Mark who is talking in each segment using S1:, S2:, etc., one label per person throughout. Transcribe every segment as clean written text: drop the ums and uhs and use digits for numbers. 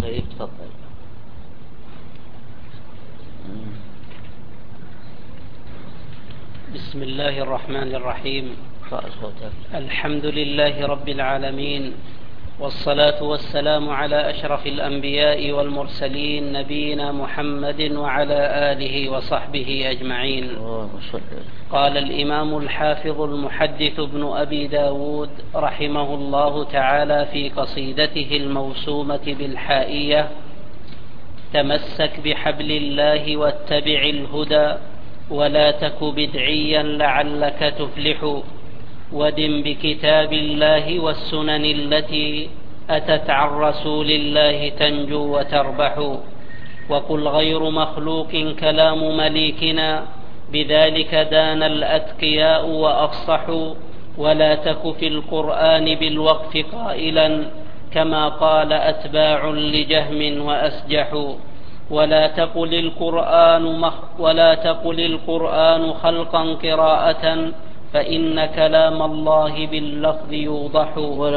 S1: طيب تفضل.
S2: بسم الله الرحمن الرحيم. الحمد لله رب العالمين، والصلاة والسلام على أشرف الأنبياء والمرسلين نبينا محمد وعلى آله وصحبه أجمعين. قال الإمام الحافظ المحدث ابن أبي داود رحمه الله تعالى في قصيدته الموسومة بالحائية: تمسك بحبل الله واتبع الهدى، ولا تك بدعيا لعلك تفلح، ودم بكتاب الله والسنن التي أتت عن رسول الله تنجو وتربح، وقل غير مخلوق كلام مليكنا، بذلك دان الأتقياء وأفصحوا، ولا تك في القرآن بالوقف قائلا كما قال أتباع لجهم وأسجحوا، ولا تقل القرآن خلقا قراءة، فإن كلام الله باللفظ يوضح.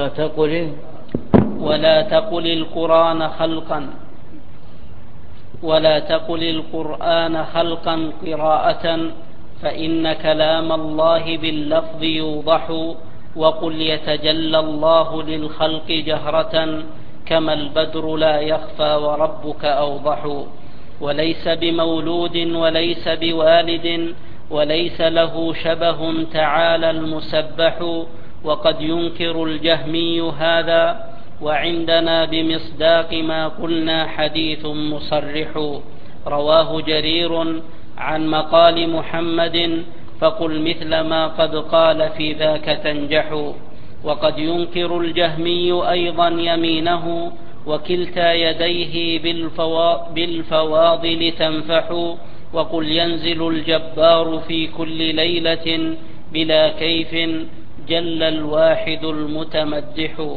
S2: ولا تقل القرآن خلقا قراءة، فإن كلام الله باللفظ يوضح، وقل يتجلى الله للخلق جهرة، كما البدر لا يخفى وربك أوضح. وليس بمولود وليس بوالد، وليس له شبه تعالى المسبح، وقد ينكر الجهمي هذا، وعندنا بمصداق ما قلنا حديث مصرح. رواه جرير عن مقال محمد، فقل مثل ما قد قال في ذاك تنجح. وقد ينكر الجهمي أيضا يمينه، وكلتا يديه بالفواضل تنفح، وقل ينزل الجبار في كل ليلة بلا كيف، جل الواحد المتمدح.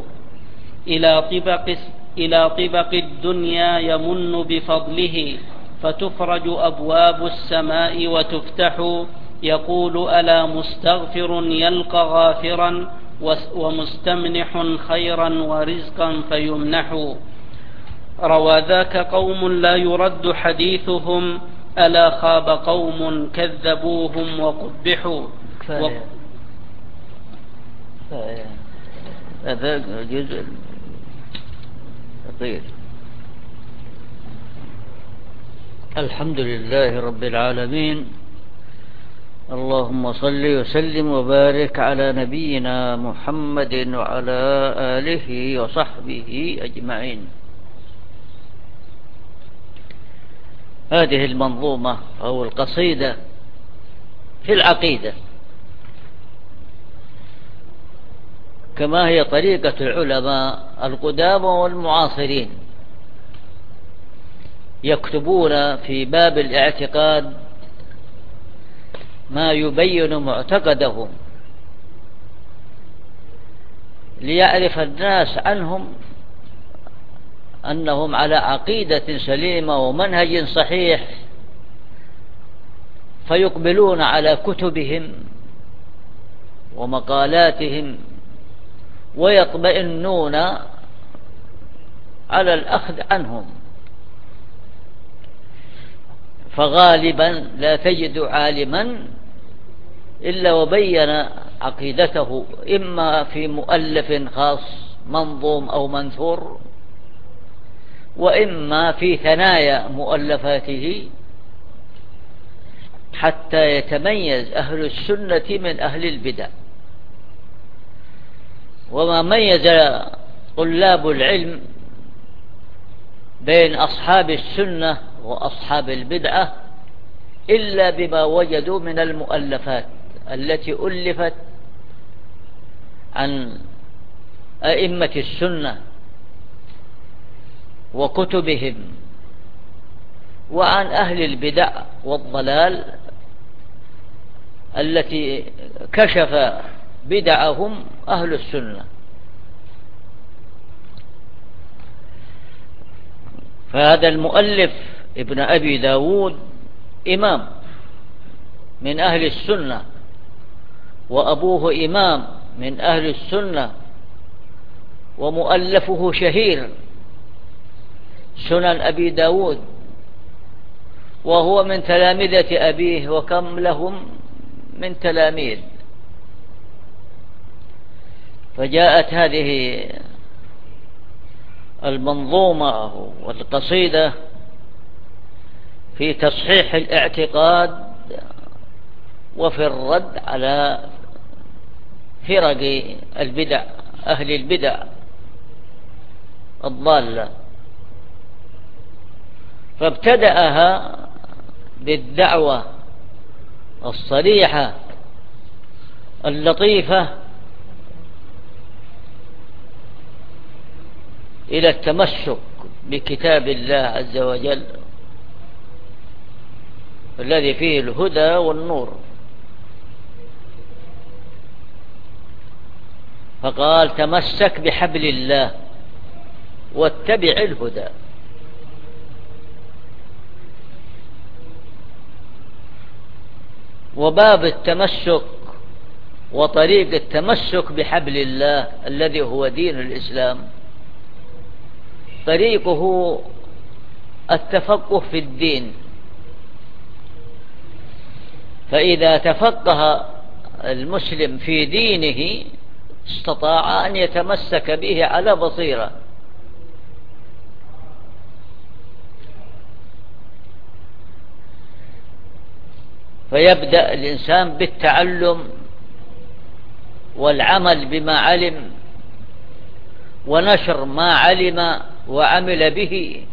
S2: إلى طبق الدنيا يمن بفضله، فتفرج أبواب السماء وتفتح، يقول ألا مستغفر يلقى غافرا، ومستمنح خيرا ورزقا فيمنح. روى ذاك قوم لا يرد حديثهم، ألا خاب قوم كذبوهم وقبحوا.
S1: هذا جزء طيب. الحمد لله رب العالمين، اللهم صل وسلم وبارك على نبينا محمد وعلى آله وصحبه أجمعين. هذه المنظومة أو القصيدة في العقيدة، كما هي طريقة العلماء القدامى والمعاصرين، يكتبون في باب الاعتقاد ما يبين معتقدهم، ليعرف الناس عنهم أنهم على عقيدة سليمة ومنهج صحيح، فيقبلون على كتبهم ومقالاتهم ويطمئنون على الأخذ عنهم. فغالبا لا تجد عالما إلا وبين عقيدته، إما في مؤلف خاص منظوم أو منثور، وإما في ثنايا مؤلفاته، حتى يتميز أهل السنة من أهل البدع. وما ميز طلاب العلم بين أصحاب السنة وأصحاب البدعة إلا بما وجدوا من المؤلفات التي ألفت عن أئمة السنة وكتبهم، وعن أهل البدع والضلال التي كشف بدعهم أهل السنة. فهذا المؤلف ابن أبي داود إمام من أهل السنة، وأبوه إمام من أهل السنة، ومؤلفه شهير سنن أبي داود، وهو من تلامذة أبيه، وكم لهم من تلاميذ. فجاءت هذه المنظومة والقصيدة في تصحيح الاعتقاد وفي الرد على فرق البدع، أهل البدع الضالة. فابتدأها بالدعوة الصريحة اللطيفة إلى التمسك بكتاب الله عز وجل الذي فيه الهدى والنور. فقال: تمسك بحبل الله واتبع الهدى. وباب التمسك وطريق التمسك بحبل الله الذي هو دين الإسلام طريقه التفقه في الدين. فإذا تفقه المسلم في دينه استطاع أن يتمسك به على بصيرة. فيبدأ الإنسان بالتعلم والعمل بما علم ونشر ما علم وعمل به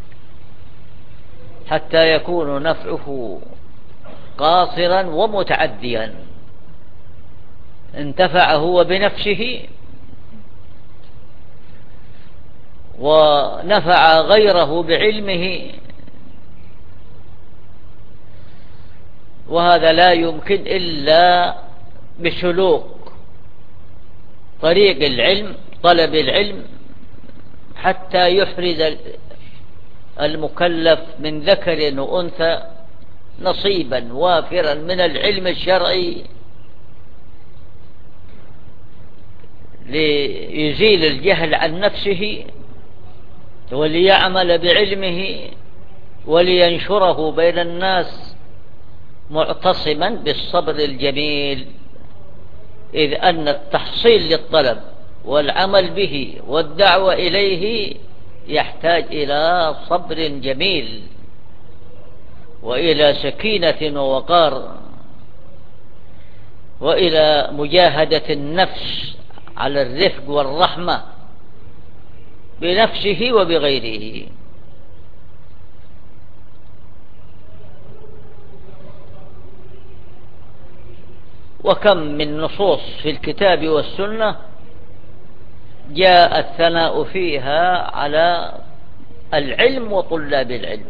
S1: حتى يكون نفعه قاصرا ومتعديا، انتفع هو بنفسه ونفع غيره بعلمه. وهذا لا يمكن إلا بسلوك طريق العلم، طلب العلم، حتى يحرز المكلف من ذكر وأنثى نصيبا وافرا من العلم الشرعي ليزيل الجهل عن نفسه وليعمل بعلمه ولينشره بين الناس معتصما بالصبر الجميل، إذ أن التحصيل للطلب والعمل به والدعوة إليه يحتاج إلى صبر جميل وإلى سكينة ووقار وإلى مجاهدة النفس على الرفق والرحمة بنفسه وبغيره. وكم من نصوص في الكتاب والسنة جاء الثناء فيها على العلم وطلاب العلم.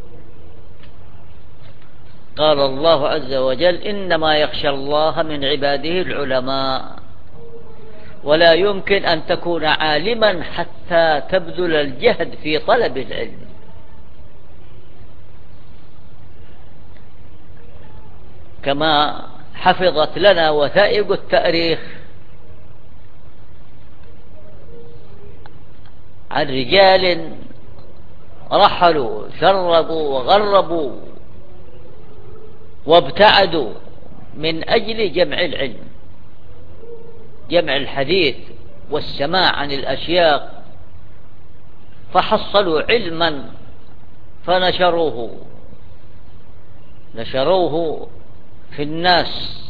S1: قال الله عز وجل: إنما يخشى الله من عباده العلماء. ولا يمكن أن تكون عالما حتى تبذل الجهد في طلب العلم. كما حفظت لنا وثائق التاريخ عن رجال رحلوا شربوا وغربوا وابتعدوا من أجل جمع العلم، جمع الحديث والسماع عن الأشياخ، فحصلوا علما فنشروه في الناس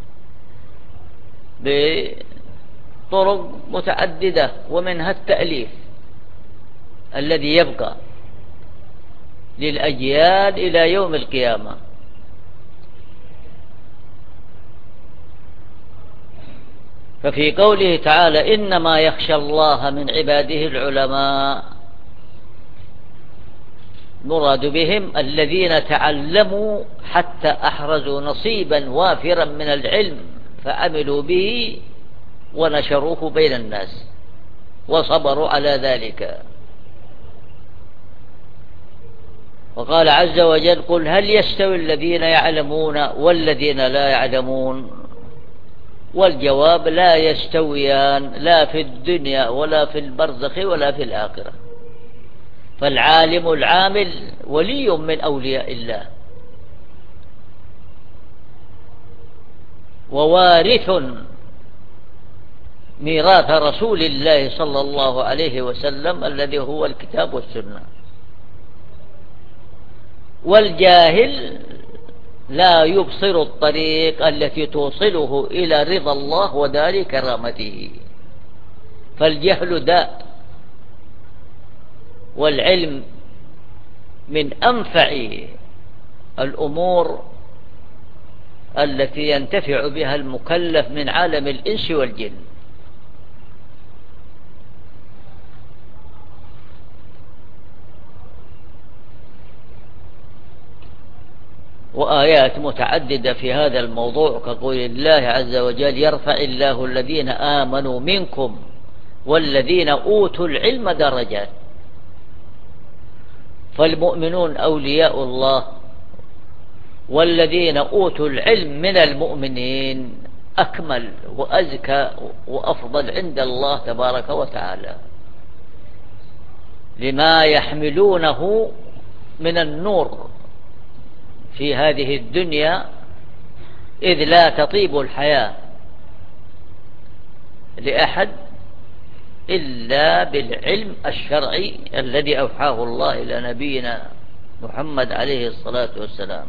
S1: بطرق متعددة، ومنها التأليف الذي يبقى للأجيال إلى يوم القيامة. ففي قوله تعالى: إنما يخشى الله من عباده العلماء، مراد بهم الذين تعلموا حتى أحرزوا نصيبا وافرا من العلم فعملوا به ونشروه بين الناس وصبروا على ذلك. وقال عز وجل: قل هل يستوي الذين يعلمون والذين لا يعلمون؟ والجواب: لا يستويان، لا في الدنيا ولا في البرزخ ولا في الآخرة. فالعالم العامل ولي من أولياء الله، ووارث ميراث رسول الله صلى الله عليه وسلم الذي هو الكتاب والسنة. والجاهل لا يبصر الطريق التي توصله إلى رضا الله ودار كرامته، فالجهل داء، والعلم من أنفع الأمور التي ينتفع بها المكلف من عالم الإنس والجن. وآيات متعددة في هذا الموضوع كقول الله عز وجل: يرفع الله الذين آمنوا منكم والذين أوتوا العلم درجات. فالمؤمنون أولياء الله، والذين أوتوا العلم من المؤمنين أكمل وأزكى وأفضل عند الله تبارك وتعالى، لما يحملونه من النور في هذه الدنيا، إذ لا تطيب الحياة لأحد إلا بالعلم الشرعي الذي أوحاه الله إلى نبينا محمد عليه الصلاة والسلام.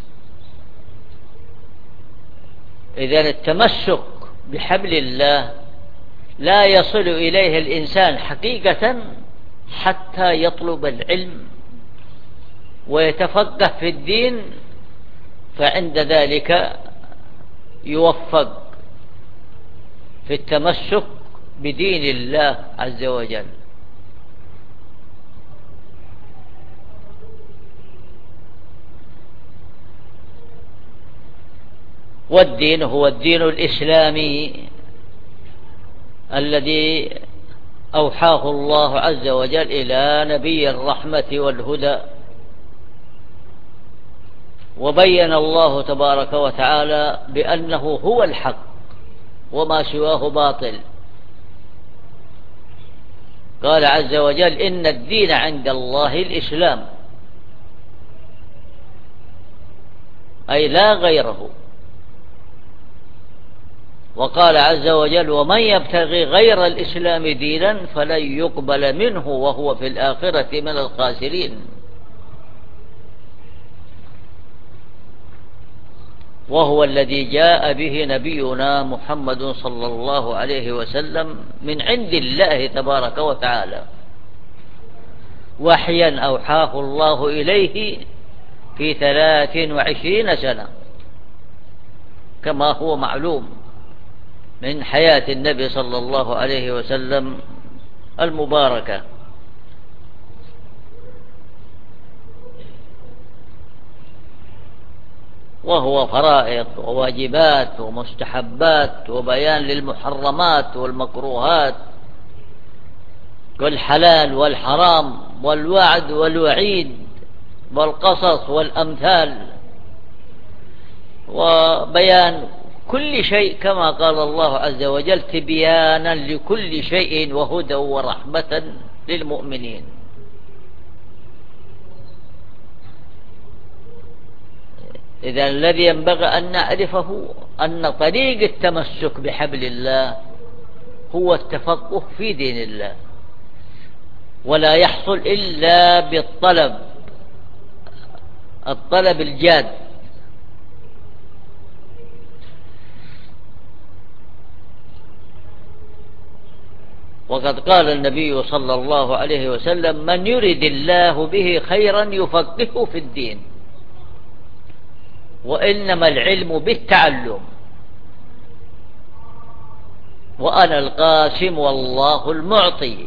S1: إذن التمسك بحبل الله لا يصل إليه الإنسان حقيقة حتى يطلب العلم ويتفقه في الدين، فعند ذلك يوفق في التمسك بدين الله عز وجل. والدين هو الدين الإسلامي الذي أوحاه الله عز وجل إلى نبي الرحمة والهدى، وبين الله تبارك وتعالى بأنه هو الحق وما سواه باطل. قال عز وجل: إن الدين عند الله الإسلام، أي لا غيره. وقال عز وجل: ومن يبتغي غير الإسلام دينا فلن يقبل منه وهو في الآخرة من الخاسرين. وهو الذي جاء به نبينا محمد صلى الله عليه وسلم من عند الله تبارك وتعالى، وحيا أوحاه الله إليه في 23 سنة، كما هو معلوم من حياة النبي صلى الله عليه وسلم المباركة. وهو فرائض وواجبات ومستحبات وبيان للمحرمات والمكروهات والحلال والحرام والوعد والوعيد والقصص والأمثال، وبيان كل شيء كما قال الله عز وجل: تبيانا لكل شيء وهدى ورحمة للمؤمنين. إذا الذي ينبغي أن نعرفه أن طريق التمسك بحبل الله هو التفقه في دين الله، ولا يحصل إلا بالطلب، الطلب الجاد. وقد قال النبي صلى الله عليه وسلم: من يرد الله به خيرا يفقهه في الدين، وإنما العلم بالتعلم، وأنا القاسم والله المعطي.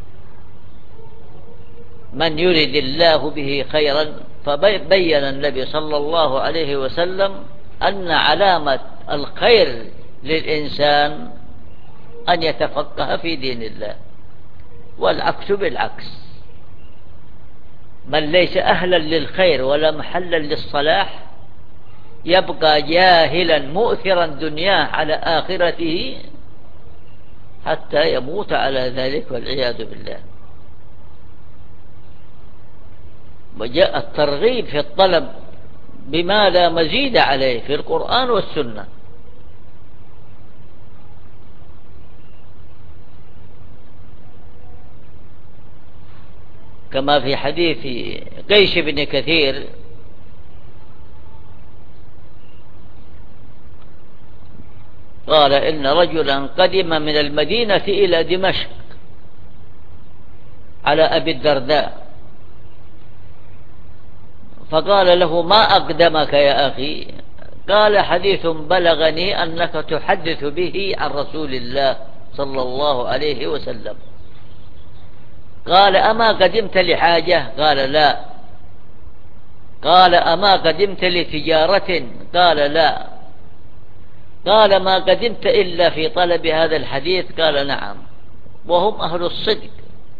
S1: من يرد الله به خيرا، فبين النبي صلى الله عليه وسلم أن علامة الخير للإنسان أن يتفقه في دين الله، والعكس بالعكس. من ليس أهلا للخير ولا محلا للصلاح يبقى جاهلا مؤثرا دنياه على آخرته حتى يموت على ذلك والعياذ بالله. وجاء الترغيب في الطلب بما لا مزيد عليه في القرآن والسنة. كما في حديث قيس بن كثير قال إن رجلا قدم من المدينة إلى دمشق على أبي الدرداء، فقال له: ما أقدمك يا أخي؟ قال: حديث بلغني أنك تحدث به عن رسول الله صلى الله عليه وسلم. قال: أما قدمت لحاجة؟ قال: لا. قال: أما قدمت لتجارة؟ قال: لا. قال: ما قدمت إلا في طلب هذا الحديث؟ قال: نعم. وهم أهل الصدق.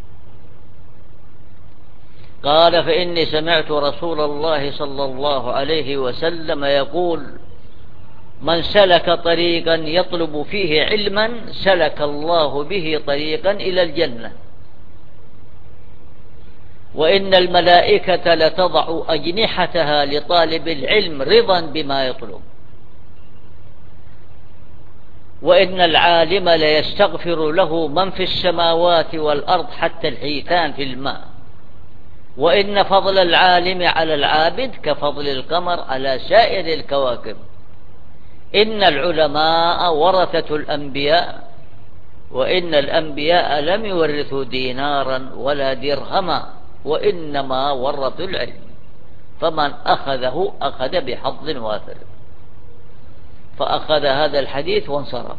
S1: قال: فإني سمعت رسول الله صلى الله عليه وسلم يقول: من سلك طريقا يطلب فيه علما سلك الله به طريقا إلى الجنة، وإن الملائكة لتضع أجنحتها لطالب العلم رضا بما يطلب، وإن العالم ليستغفر له من في السماوات والأرض حتى الحيتان في الماء، وإن فضل العالم على العابد كفضل القمر على سائر الكواكب، إن العلماء ورثة الأنبياء، وإن الأنبياء لم يورثوا دينارا ولا درهما، وإنما ورثوا العلم، فمن أخذه أخذ بحظ وافر. فأخذ هذا الحديث وانصرف،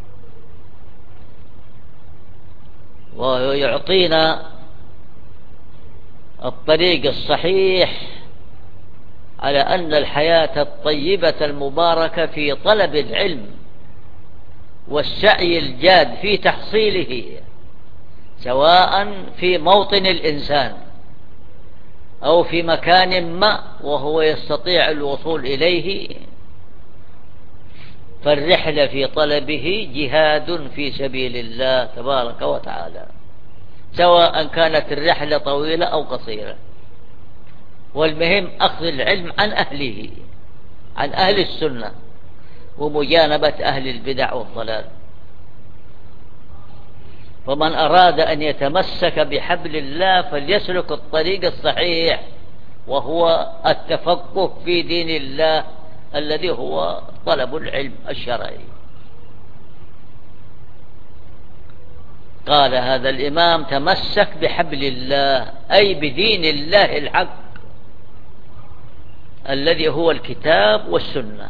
S1: ويعطينا الطريق الصحيح على أن الحياة الطيبة المباركة في طلب العلم والسعي الجاد في تحصيله، سواء في موطن الإنسان أو في مكان ما وهو يستطيع الوصول إليه، فالرحلة في طلبه جهاد في سبيل الله تبارك وتعالى، سواء كانت الرحلة طويلة أو قصيرة. والمهم أخذ العلم عن أهله، عن أهل السنة، ومجانبة أهل البدع والضلال. فمن أراد أن يتمسك بحبل الله فليسلك الطريق الصحيح، وهو التفقه في دين الله الذي هو طلب العلم الشرعي. قال هذا الإمام: تمسك بحبل الله، أي بدين الله الحق الذي هو الكتاب والسنة.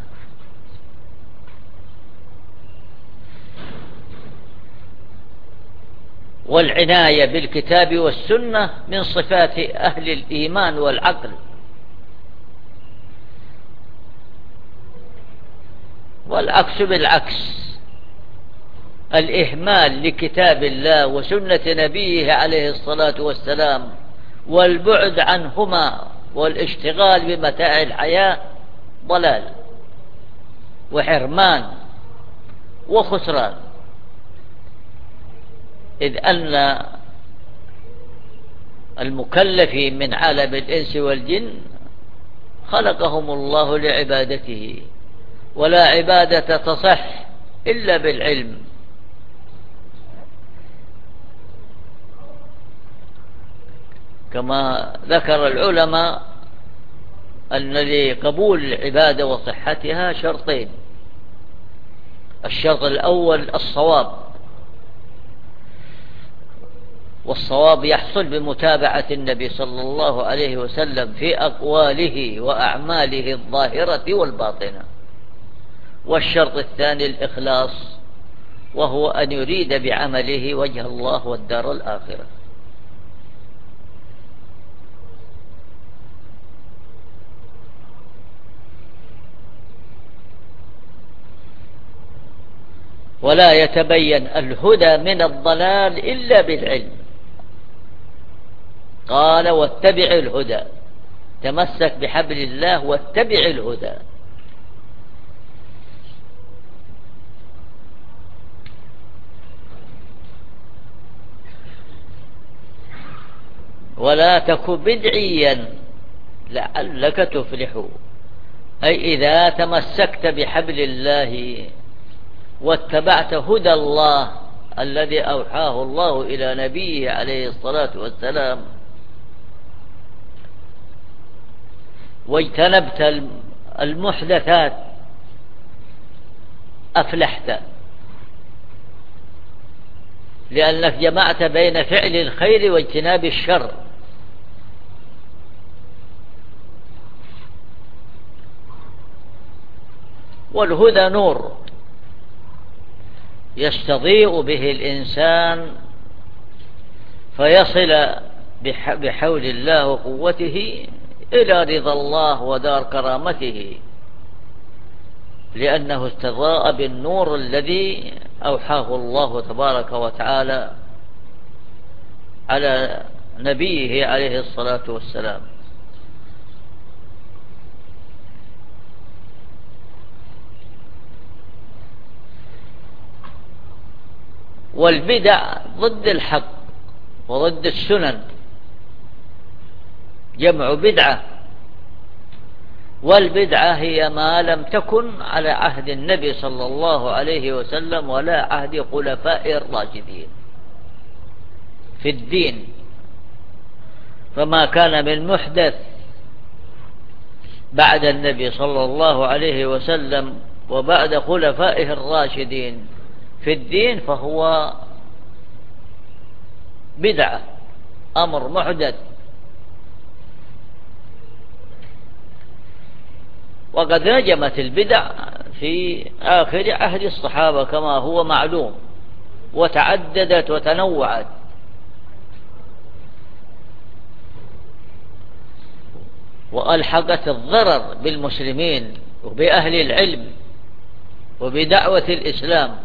S1: والعناية بالكتاب والسنة من صفات أهل الإيمان والعقل، والعكس بالعكس، الإهمال لكتاب الله وسنة نبيه عليه الصلاة والسلام والبعد عنهما والاشتغال بمتاع الحياة ضلال وحرمان وخسران، إذ أن المكلفين من عالم الإنس والجن خلقهم الله لعبادته، ولا عبادة تصح إلا بالعلم. كما ذكر العلماء أن لقبول العبادة وصحتها شرطين: الشرط الأول الصواب، والصواب يحصل بمتابعة النبي صلى الله عليه وسلم في أقواله وأعماله الظاهرة والباطنة. والشرط الثاني الإخلاص، وهو أن يريد بعمله وجه الله والدار الآخرة. ولا يتبين الهدى من الضلال إلا بالعلم. قال: واتبع الهدى، تمسك بحبل الله واتبع الهدى. ولا تك بدعيا لعلك تفلح، أي إذا تمسكت بحبل الله واتبعت هدى الله الذي أوحاه الله إلى نبيه عليه الصلاة والسلام، واجتنبت المحدثات، أفلحت، لأنك جمعت بين فعل الخير واجتناب الشر. والهدى نور يستضيء به الإنسان فيصل بحول الله وقوته إلى رضا الله ودار كرامته، لأنه استضاء بالنور الذي أوحاه الله تبارك وتعالى على نبيه عليه الصلاة والسلام. والبدع ضد الحق وضد السنن، جمع بدعة، والبدعة هي ما لم تكن على عهد النبي صلى الله عليه وسلم ولا عهد خلفاء الراشدين في الدين، فما كان من محدث بعد النبي صلى الله عليه وسلم وبعد خلفائه الراشدين في الدين فهو بدعة، أمر محدث. وقد نجمت البدع في آخر عهد الصحابة كما هو معلوم، وتعددت وتنوعت، وألحقت الضرر بالمسلمين وبأهل العلم وبدعوة الإسلام.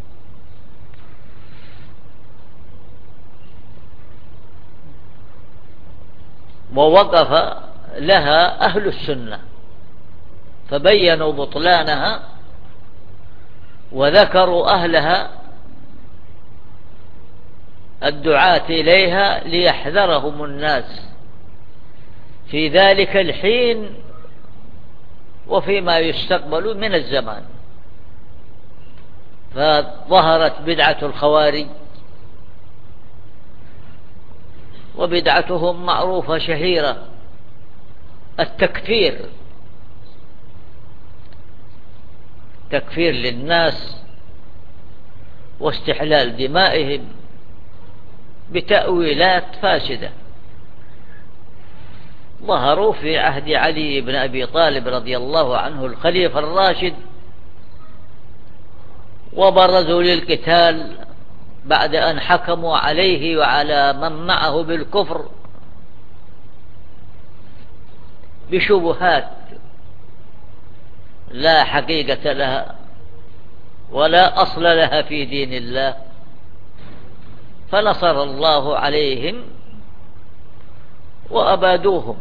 S1: ووقف لها أهل السنة فبينوا بطلانها وذكروا أهلها الدعاة إليها ليحذرهم الناس في ذلك الحين وفيما يستقبل من الزمان. فظهرت بدعة الخوارج، وبدعتهم معروفة شهيرة، التكفير، تكفير للناس واستحلال دمائهم بتأويلات فاسدة. ظهروا في عهد علي بن أبي طالب رضي الله عنه الخليفة الراشد، وبرزوا للقتال بعد أن حكموا عليه وعلى من معه بالكفر بشبهات لا حقيقة لها ولا أصل لها في دين الله، فنصر الله عليهم وأبادوهم.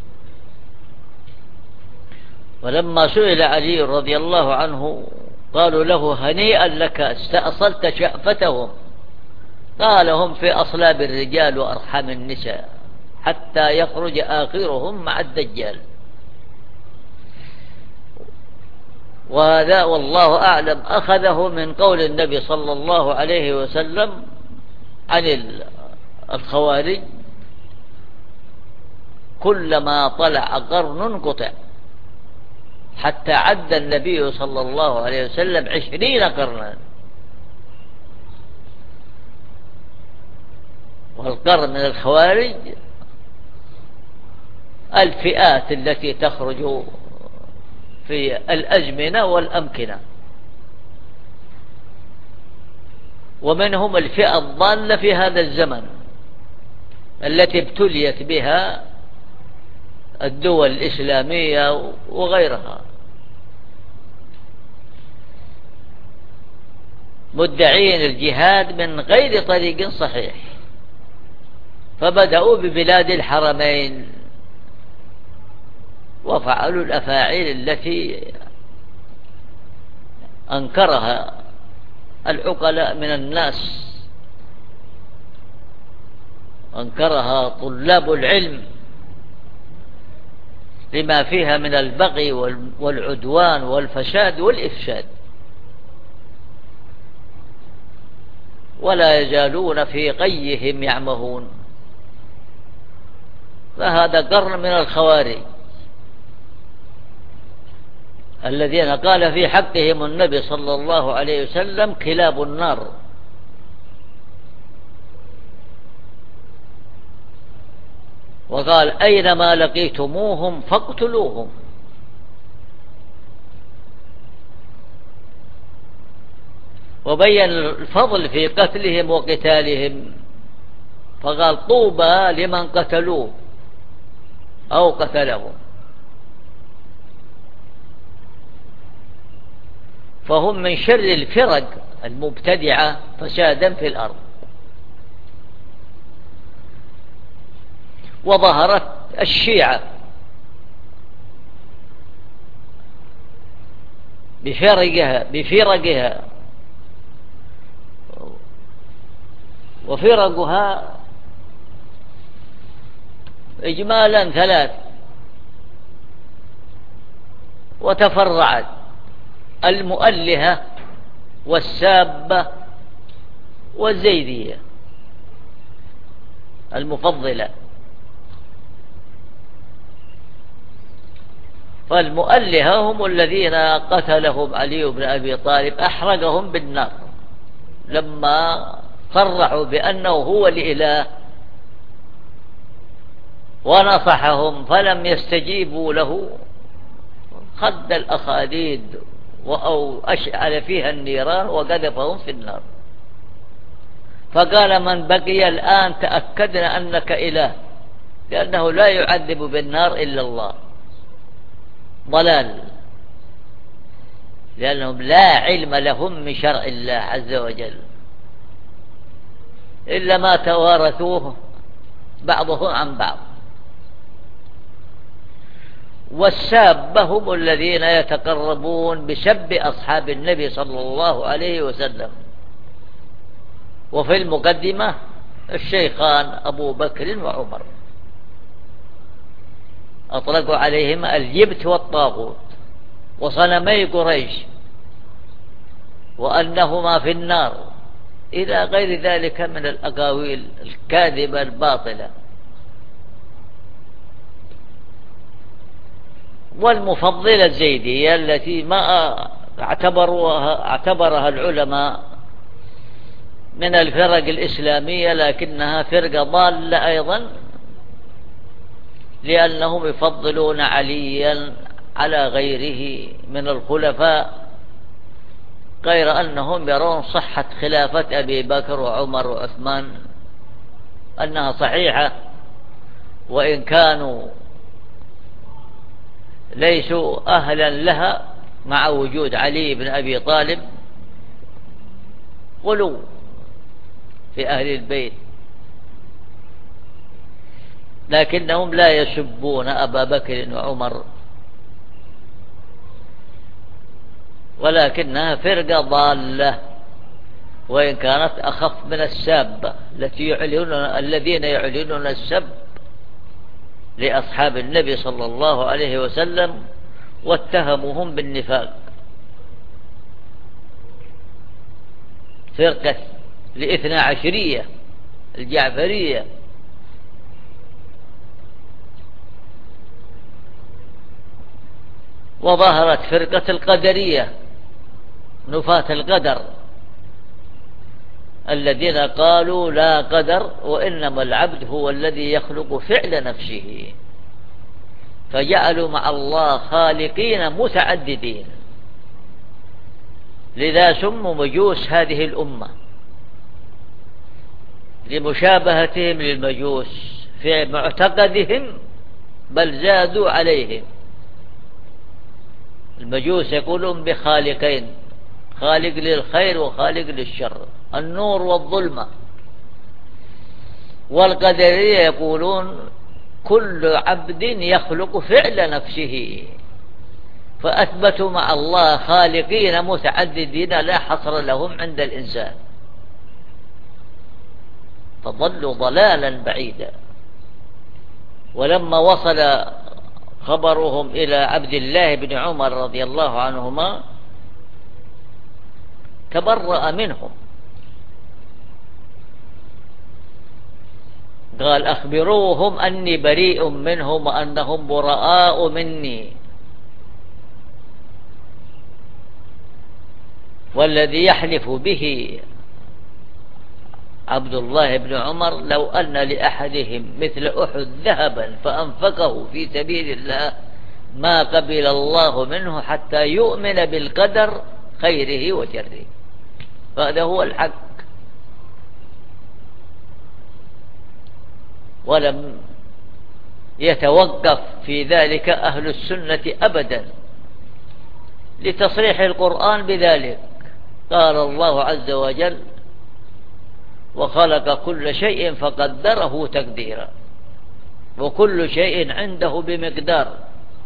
S1: ولما سئل علي رضي الله عنه قالوا له: هنيئا لك استأصلت شأفتهم. قال: هم في أصلاب الرجال وأرحام النساء حتى يخرج آخرهم مع الدجال. وهذا والله أعلم أخذه من قول النبي صلى الله عليه وسلم عن الخوارج: كلما طلع قرن قطع، حتى عد النبي صلى الله عليه وسلم 20 قرنا. والقرن من الخوارج الفئات التي تخرج في الأزمنة والأمكنة، ومنهم الفئة الضالة في هذا الزمن التي ابتليت بها الدول الإسلامية وغيرها، مدعين الجهاد من غير طريق صحيح. فبدأوا ببلاد الحرمين وفعلوا الأفاعيل التي أنكرها العقلاء من الناس، أنكرها طلاب العلم لما فيها من البغي والعدوان والفساد والإفساد، ولا يزالون في غيهم يعمهون. فهذا قرن من الخوارج الذين قال في حقهم النبي صلى الله عليه وسلم كلاب النار. وقال أينما لقيتموهم فاقتلوهم. وبين الفضل في قتلهم وقتالهم، فقال طوبى لمن قتلوه أو قتلهم، فهم من شر الفرق المبتدعة فسادا في الأرض. وظهرت الشيعة بفرقها وفرقها إجمالا ثلاث، وتفرعت: المؤلهة والسابة والزيدية المفضلة. فالمؤلهة هم الذين قتلهم علي بن أبي طالب، أحرقهم بالنار لما صرحوا بأنه هو الإله، ونصحهم فلم يستجيبوا له، خد الأخاديد أو أشعل فيها النيران وقذفهم في النار. فقال من بقي الآن تأكدنا أنك إله، لأنه لا يعذب بالنار إلا الله. ضلال، لأنهم لا علم لهم من شرع الله عز وجل إلا ما توارثوه بعضهم عن بعض. والسابة هم الذين يتقربون بسب أصحاب النبي صلى الله عليه وسلم. وفي المقدمة الشيخان أبو بكر وعمر، أطلقوا عليهما الجبت والطاغوت وصنمي قريش، وأنهما في النار، إلى غير ذلك من الأقاويل الكاذبة الباطلة. والمفضلة الزيدية التي ما اعتبرها العلماء من الفرق الإسلامية، لكنها فرقة ضالة أيضا، لأنهم يفضلون عليا على غيره من الخلفاء، غير أنهم يرون صحة خلافة أبي بكر وعمر وعثمان أنها صحيحة، وإن كانوا ليسوا أهلا لها مع وجود علي بن أبي طالب غلو في أهل البيت، لكنهم لا يسبون أبا بكر وعمر، ولكنها فرقة ضالة، وإن كانت أخف من السابة الذين يعلنون السب لأصحاب النبي صلى الله عليه وسلم واتهموهم بالنفاق. فرقة الاثنى عشرية الجعفرية، وظهرت فرقة القدرية نفاة القدر الذين قالوا لا قدر، وإنما العبد هو الذي يخلق فعل نفسه، فجعلوا مع الله خالقين متعددين، لذا سموا مجوس هذه الأمة لمشابهتهم للمجوس في معتقدهم، بل زادوا عليهم. المجوس يقولون بخالقين، خالق للخير وخالق للشر، النور والظلمة. والقدرية يقولون كل عبد يخلق فعل نفسه، فأثبتوا مع الله خالقين متعددين لا حصر لهم عند الإنسان، فضلوا ضلالا بعيدا. ولما وصل خبرهم إلى عبد الله بن عمر رضي الله عنهما تبرأ منهم، قال أخبروهم أني بريء منهم وأنهم براء مني، والذي يحلف به عبد الله بن عمر لو أن لأحدهم مثل أحد ذهبا فأنفقه في سبيل الله ما قبل الله منه حتى يؤمن بالقدر خيره وشره. هذا هو الحق. ولم يتوقف في ذلك أهل السنة أبدا لتصريح القرآن بذلك. قال الله عز وجل: وخلق كل شيء فقدره تقديرا، وكل شيء عنده بمقدار.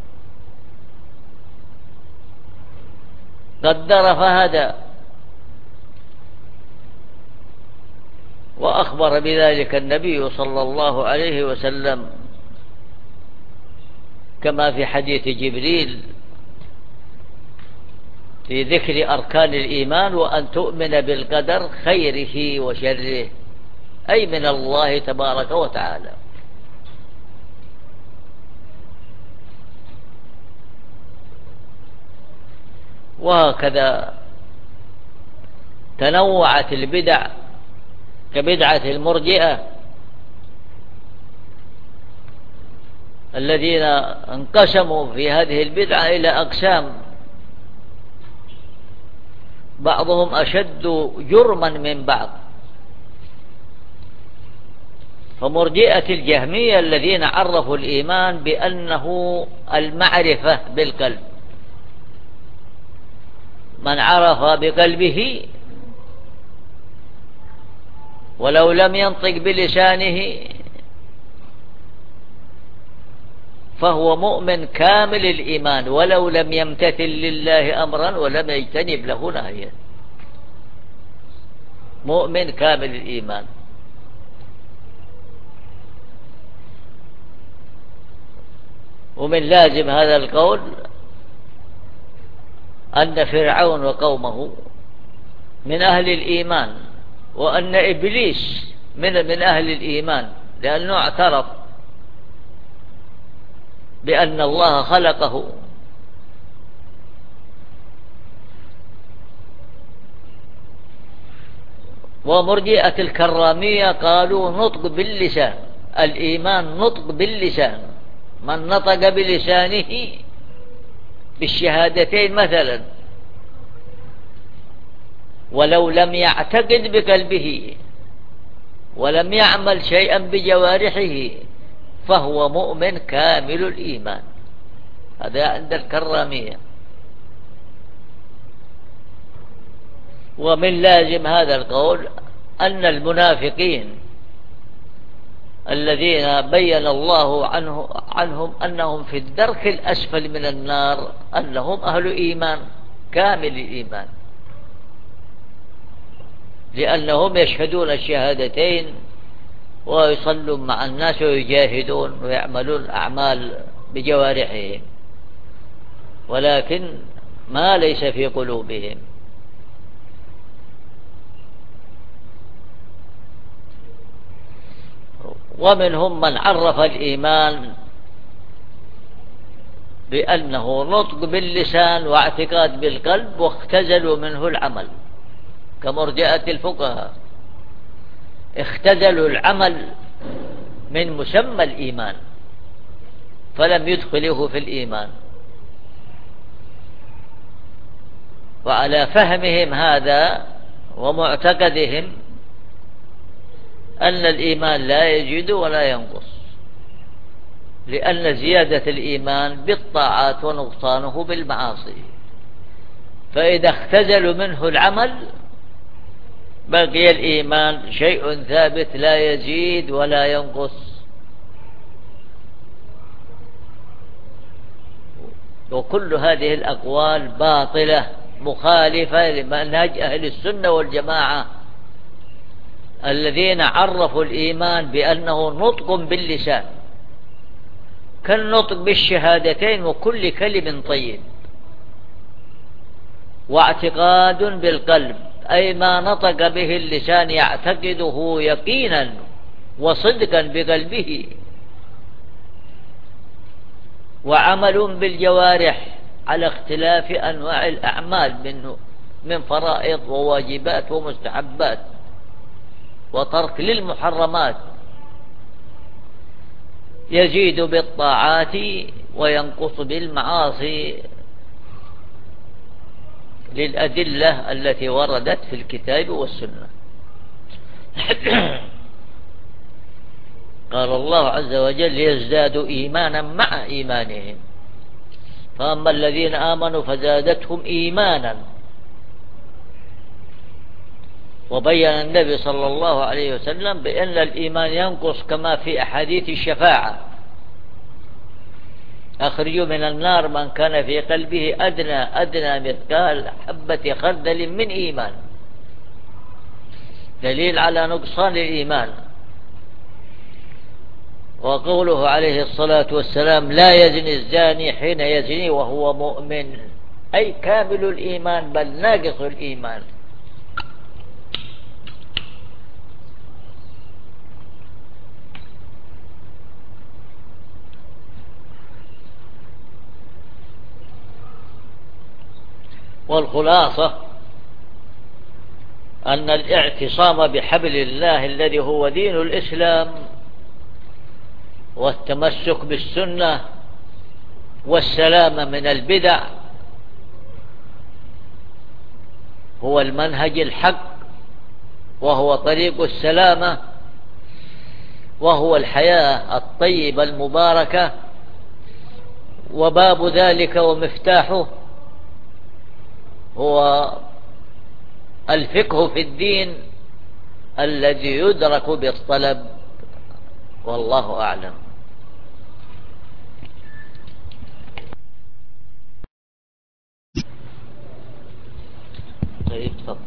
S1: قدر فهدى، وأخبر بذلك النبي صلى الله عليه وسلم كما في حديث جبريل في ذكر أركان الإيمان: وأن تؤمن بالقدر خيره وشره، أي من الله تبارك وتعالى. وهكذا تنوعت البدع كبدعة المرجئة الذين انقسموا في هذه البدعة إلى أقسام، بعضهم أشد جرما من بعض. فمرجئة الجهمية الذين عرفوا الإيمان بأنه المعرفة بالقلب، من عرف بقلبه ولو لم ينطق بلسانه فهو مؤمن كامل الإيمان ولو لم يمتثل لله أمرا ولم يجتنب له نهيا، مؤمن كامل الإيمان. ومن لازم هذا القول أن فرعون وقومه من أهل الإيمان، وأن إبليس من أهل الإيمان، لأنه اعترف بأن الله خلقه. ومرجئة الكرامية قالوا نطق باللسان، الإيمان نطق باللسان، من نطق بلسانه بالشهادتين مثلا ولو لم يعتقد بقلبه ولم يعمل شيئا بجوارحه فهو مؤمن كامل الإيمان. هذا عند الكرامية. ومن لازم هذا القول أن المنافقين الذين بين الله عنهم أنهم في الدرك الأسفل من النار أنهم أهل إيمان كامل الإيمان، لأنهم يشهدون الشهادتين ويصلون مع الناس ويجاهدون ويعملون الأعمال بجوارحهم، ولكن ما ليس في قلوبهم. ومنهم من عرف الإيمان بأنه نطق باللسان واعتقاد بالقلب واختزلوا منه العمل، كمرجئة الفقهاء اختزلوا العمل من مسمى الإيمان فلم يدخله في الإيمان. وعلى فهمهم هذا ومعتقدهم أن الإيمان لا يزيد ولا ينقص، لأن زيادة الإيمان بالطاعات ونقصانه بالمعاصي، فإذا اختزلوا منه العمل بقي الإيمان شيء ثابت لا يزيد ولا ينقص. وكل هذه الأقوال باطلة مخالفة لمنهج أهل السنة والجماعة الذين عرفوا الإيمان بأنه نطق باللسان كالنطق بالشهادتين وكل كلم طيب. واعتقاد بالقلب أي ما نطق به اللسان يعتقده يقينا وصدقا بقلبه. وعمل بالجوارح على اختلاف أنواع الأعمال من فرائض وواجبات ومستحبات، وترك للمحرمات، يزيد بالطاعات وينقص بالمعاصي للأدلة التي وردت في الكتاب والسنة. قال الله عز وجل ليزدادوا إيمانا مع إيمانهم، فأما الذين آمنوا فزادتهم إيمانا. وبين النبي صلى الله عليه وسلم بأن الإيمان ينقص كما في أحاديث الشفاعة: أخرجوا من النار من كان في قلبه أدنى مثقال حبة خردل من إيمان، دليل على نقصان الإيمان. وقوله عليه الصلاة والسلام: لا يزني الزاني حين يزني وهو مؤمن، أي كامل الإيمان بل ناقص الإيمان. والخلاصة أن الاعتصام بحبل الله الذي هو دين الإسلام والتمسك بالسنة والسلامة من البدع هو المنهج الحق، وهو طريق السلامة، وهو الحياة الطيبة المباركة. وباب ذلك ومفتاحه هو الفقه في الدين الذي يدرك بالطلب، والله أعلم. طيب تفضل.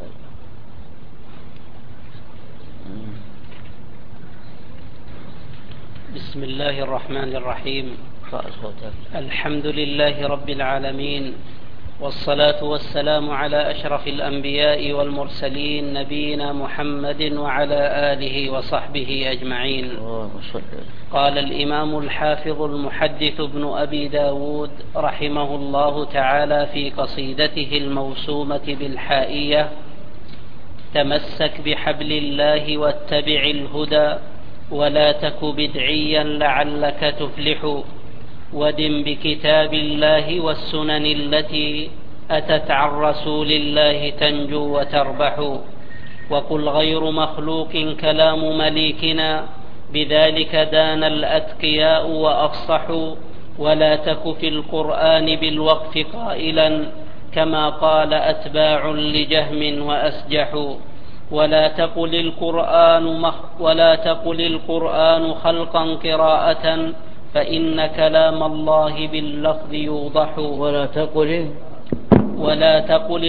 S2: بسم الله الرحمن الرحيم. الحمد لله رب العالمين، والصلاة والسلام على أشرف الأنبياء والمرسلين نبينا محمد وعلى آله وصحبه أجمعين. قال الإمام الحافظ المحدث ابن أبي داود رحمه الله تعالى في قصيدته الموسومة بالحائية: تمسك بحبل الله واتبع الهدى، ولا تك بدعيا لعلك تفلح، ودم بكتاب الله والسنن التي أتت عن رسول الله تنجو وتربح. وقل غير مخلوق كلام مليكنا، بذلك دان الأتقياء وأفصحوا. ولا تك في القرآن بالوقف قائلا، كما قال أتباع لجهم وأسجحوا. ولا تقل القرآن خلقا قراءة، فإن كلام الله باللفظ يوضح. ولا تقل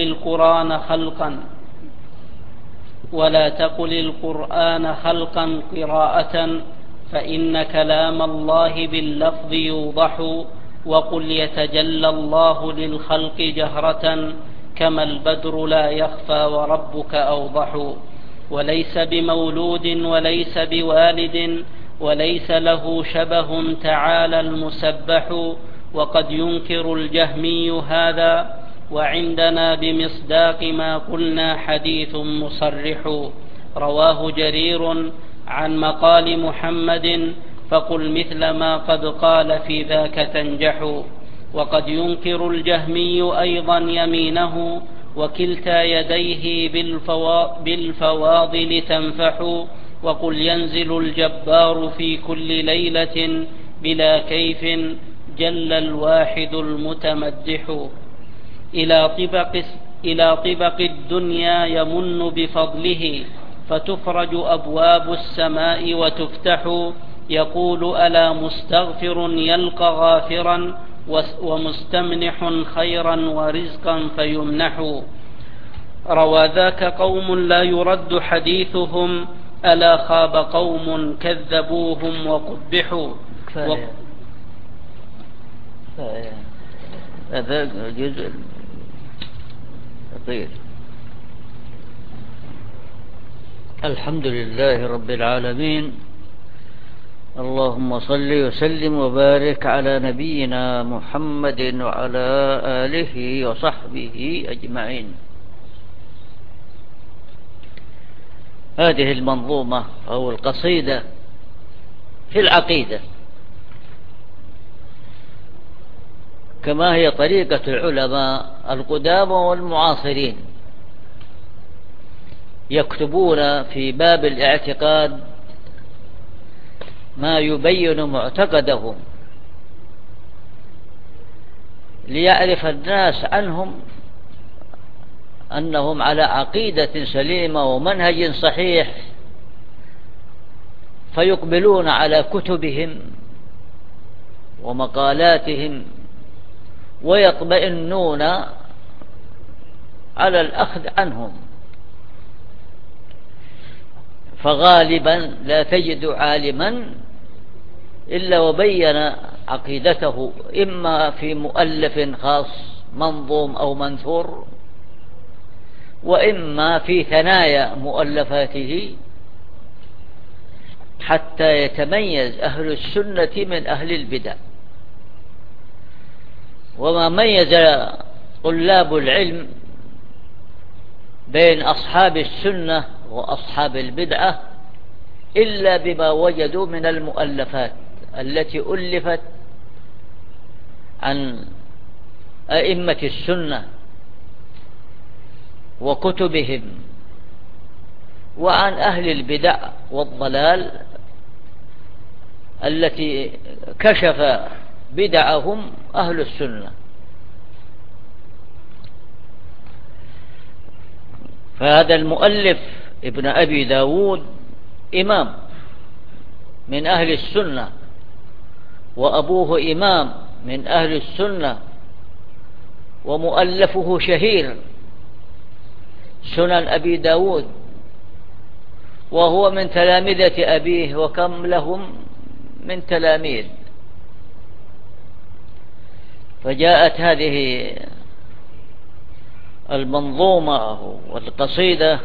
S2: القرآن خلقا قراءة، فإن كلام الله باللفظ يوضح. وقل يتجلى الله للخلق جهرة، كما البدر لا يخفى وربك أوضح. وليس بمولود وليس بوالد، وليس له شبه تعالى المسبح. وقد ينكر الجهمي هذا، وعندنا بمصداق ما قلنا حديث مصرح. رواه جرير عن مقال محمد، فقل مثل ما قد قال في ذاك تنجح. وقد ينكر الجهمي أيضا يمينه، وكلتا يديه بالفواضل تنفح. وقل ينزل الجبار في كل ليلة بلا كيف، جل الواحد المتمدح. إلى طبق الدنيا يمن بفضله، فتفرج أبواب السماء وتفتح. يقول ألا مستغفر يلقى غافرا، ومستمنح خيرا ورزقا فيمنح. روى ذاك قوم لا يرد حديثهم، ألا خاب قوم كذبوهم وقبحوا.
S1: هذا جزء خطير. الحمد لله رب العالمين، اللهم صل وسلم وبارك على نبينا محمد وعلى آله وصحبه أجمعين. هذه المنظومة أو القصيدة في العقيدة كما هي طريقة العلماء القدامى والمعاصرين، يكتبون في باب الاعتقاد ما يبين معتقدهم ليعرف الناس عنهم أنهم على عقيدة سليمة ومنهج صحيح، فيقبلون على كتبهم ومقالاتهم ويطمئنون على الأخذ عنهم. فغالبا لا تجد عالما إلا وبين عقيدته إما في مؤلف خاص منظوم أو منثور، وإما في ثنايا مؤلفاته، حتى يتميز أهل السنة من أهل البدع. وما ميز طلاب العلم بين أصحاب السنة وأصحاب البدعة إلا بما وجدوا من المؤلفات التي ألفت عن أئمة السنة وكتبهم، وعن أهل البدع والضلال التي كشف بدعهم أهل السنة. فهذا المؤلف ابن أبي داود إمام من أهل السنة، وأبوه إمام من أهل السنة، ومؤلفه شهير سنن أبي داود، وهو من تلامذة أبيه، وكم لهم من تلاميذ. فجاءت هذه المنظومة والقصيدة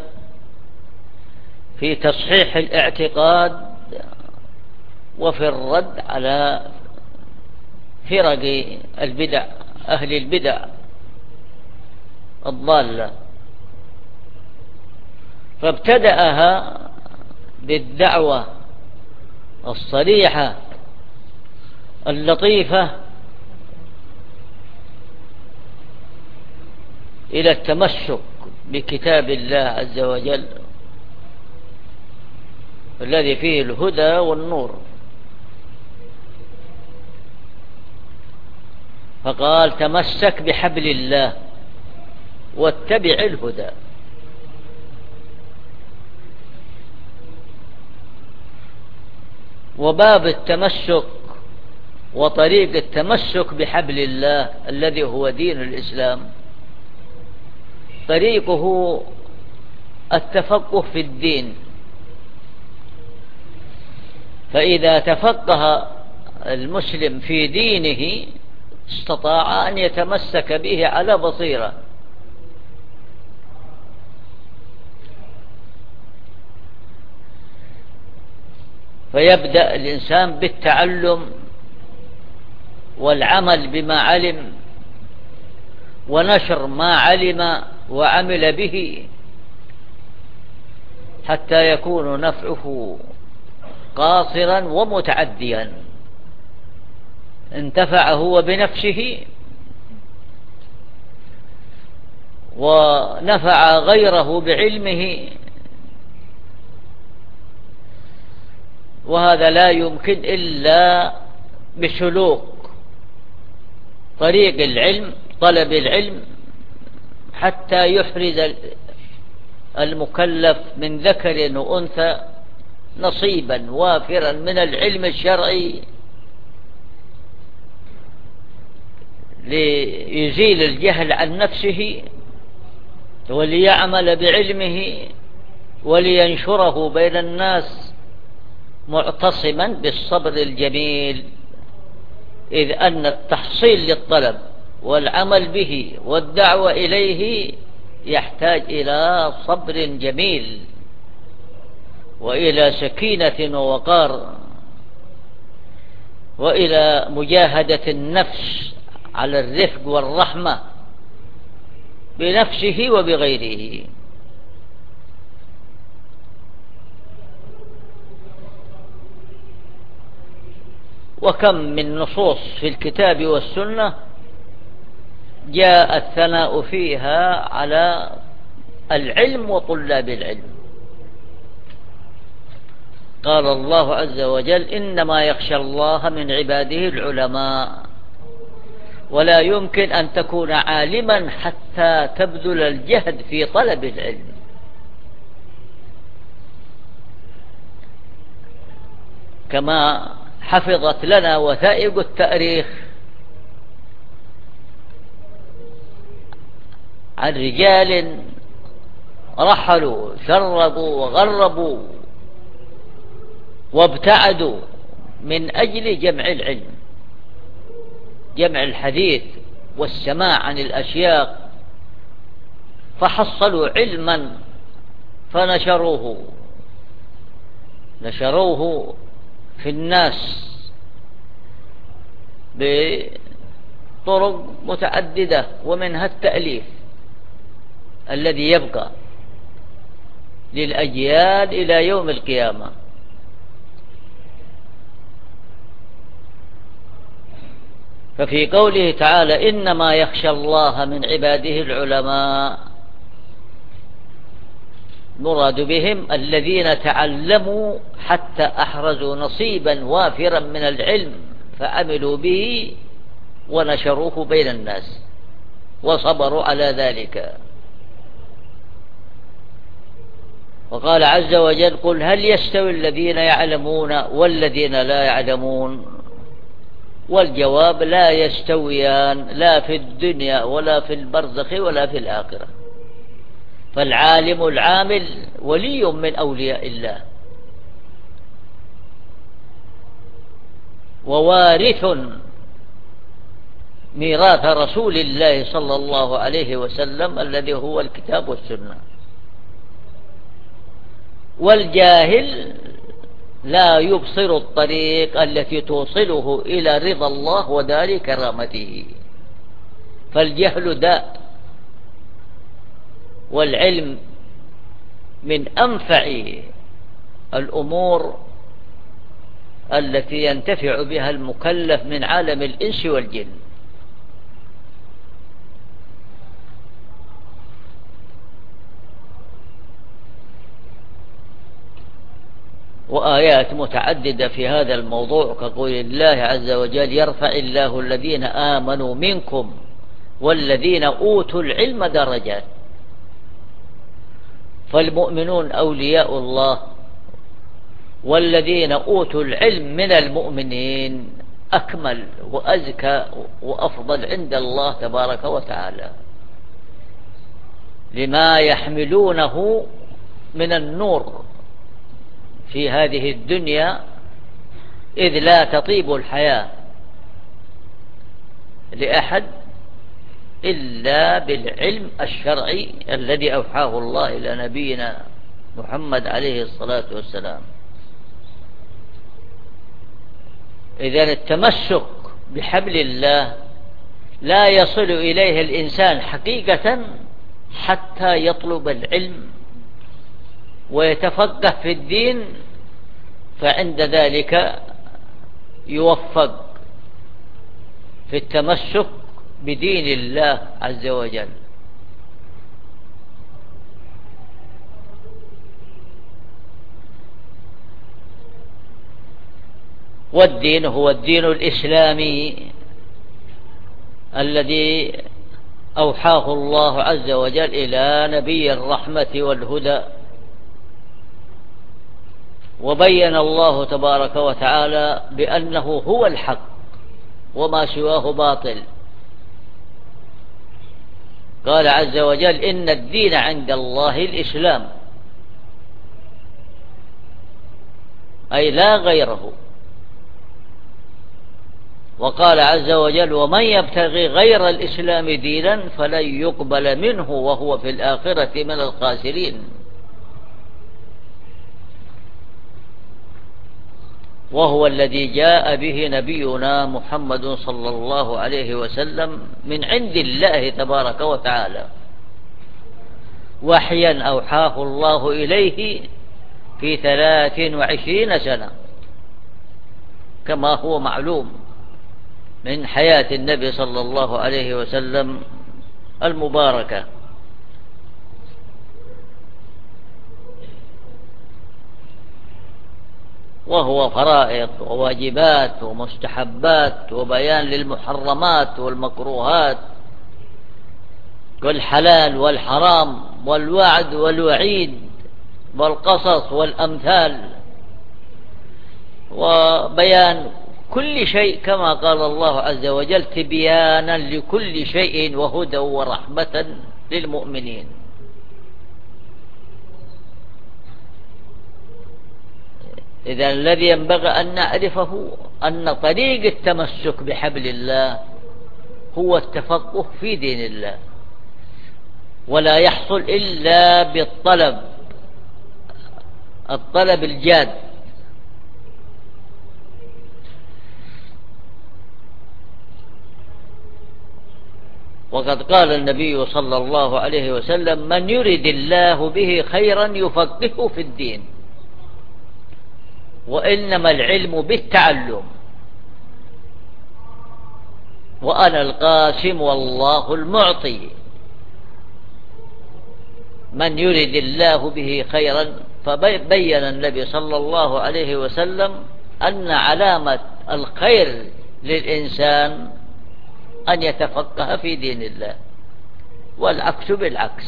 S1: في تصحيح الاعتقاد وفي الرد على فرق البدع، أهل البدع الضالة. فابتدأها بالدعوة الصريحة اللطيفة إلى التمسك بكتاب الله عز وجل الذي فيه الهدى والنور. فقال: تمسك بحبل الله واتبع الهدى. وباب التمسك وطريق التمسك بحبل الله الذي هو دين الإسلام طريقه التفقه في الدين. فإذا تفقه المسلم في دينه استطاع أن يتمسك به على بصيرة. فيبدأ الإنسان بالتعلم والعمل بما علم ونشر ما علم وعمل به، حتى يكون نفعه قاصرا ومتعديا، انتفع هو بنفسه ونفع غيره بعلمه. وهذا لا يمكن إلا بسلوك طريق العلم، طلب العلم، حتى يحرز المكلف من ذكر وأنثى نصيبا وافرا من العلم الشرعي ليزيل الجهل عن نفسه وليعمل بعلمه ولينشره بين الناس معتصما بالصبر الجميل إذ أن التحصيل للطلب والعمل به والدعوة إليه يحتاج إلى صبر جميل وإلى سكينة ووقار وإلى مجاهدة النفس على الرفق والرحمة بنفسه وبغيره. وكم من نصوص في الكتاب والسنة جاء الثناء فيها على العلم وطلاب العلم. قال الله عز وجل: إنما يخشى الله من عباده العلماء، ولا يمكن أن تكون عالما حتى تبذل الجهد في طلب العلم. كما حفظت لنا وثائق التاريخ عن رجال رحلوا شربوا وغربوا وابتعدوا من أجل جمع العلم، جمع الحديث والسماع عن الأشياخ، فحصلوا علما فنشروه في الناس بطرق متعددة، ومنها التأليف الذي يبقى للأجيال إلى يوم القيامة. ففي قوله تعالى: إنما يخشى الله من عباده العلماء، مراد بهم الذين تعلموا حتى أحرزوا نصيبا وافرا من العلم فعملوا به ونشروه بين الناس وصبروا على ذلك. وقال عز وجل: قل هل يستوي الذين يعلمون والذين لا يعلمون؟ والجواب: لا يستويان، لا في الدنيا ولا في البرزخ ولا في الآخرة. فالعالم العامل ولي من أولياء الله ووارث ميراث رسول الله صلى الله عليه وسلم الذي هو الكتاب والسنة. والجاهل لا يبصر الطريق التي توصله إلى رضا الله ودار كرامته. فالجهل داء، والعلم من أنفع الأمور التي ينتفع بها المكلف من عالم الإنس والجن. وآيات متعددة في هذا الموضوع كقول الله عز وجل: يرفع الله الذين آمنوا منكم والذين أوتوا العلم درجات. فالمؤمنون أولياء الله، والذين أوتوا العلم من المؤمنين أكمل وأزكى وأفضل عند الله تبارك وتعالى، لما يحملونه من النور في هذه الدنيا، إذ لا تطيب الحياة لأحد إلا بالعلم الشرعي الذي أوحاه الله إلى نبينا محمد عليه الصلاة والسلام. إذن التمسك بحبل الله لا يصل إليه الإنسان حقيقة حتى يطلب العلم ويتفقه في الدين، فعند ذلك يوفق في التمسك بدين الله عز وجل. والدين هو الدين الإسلامي الذي أوحاه الله عز وجل إلى نبي الرحمة والهدى، وبين الله تبارك وتعالى بأنه هو الحق وما سواه باطل. قال عز وجل: إن الدين عند الله الإسلام، أي لا غيره. وقال عز وجل: ومن يبتغي غير الإسلام دينا فلن يقبل منه وهو في الآخرة من الخاسرين. وهو الذي جاء به نبينا محمد صلى الله عليه وسلم من عند الله تبارك وتعالى، وحيا أوحاه الله إليه في 23 سنة، كما هو معلوم من حياة النبي صلى الله عليه وسلم المباركة. وهو فرائض وواجبات ومستحبات وبيان للمحرمات والمكروهات والحلال والحرام والوعد والوعيد والقصص والأمثال، وبيان كل شيء كما قال الله عز وجل: تبيانا لكل شيء وهدى ورحمة للمؤمنين. إذا الذي ينبغي أن نعرفه أن طريق التمسك بحبل الله هو التفقه في دين الله، ولا يحصل إلا بالطلب، الطلب الجاد. وقد قال النبي صلى الله عليه وسلم: من يرد الله به خيرا يفقهه في الدين، وإنما العلم بالتعلم، وأنا القاسم والله المعطي. من يرد الله به خيرا، فبين النبي صلى الله عليه وسلم أن علامة الخير للإنسان أن يتفقه في دين الله، والعكس بالعكس.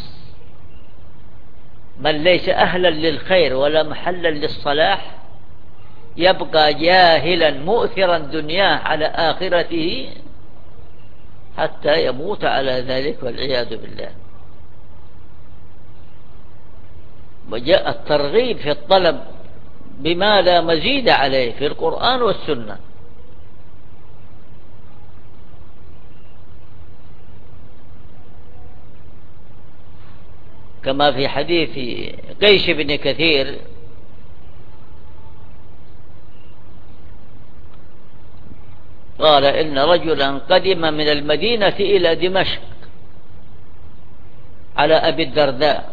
S1: من ليس أهلا للخير ولا محلا للصلاح يبقى جاهلا مؤثرا دنياه على آخرته حتى يموت على ذلك والعياذ بالله. وجاء الترغيب في الطلب بما لا مزيد عليه في القرآن والسنة. كما في حديث قيس بن كثير قال: إن رجلا قدم من المدينة إلى دمشق على أبي الدرداء،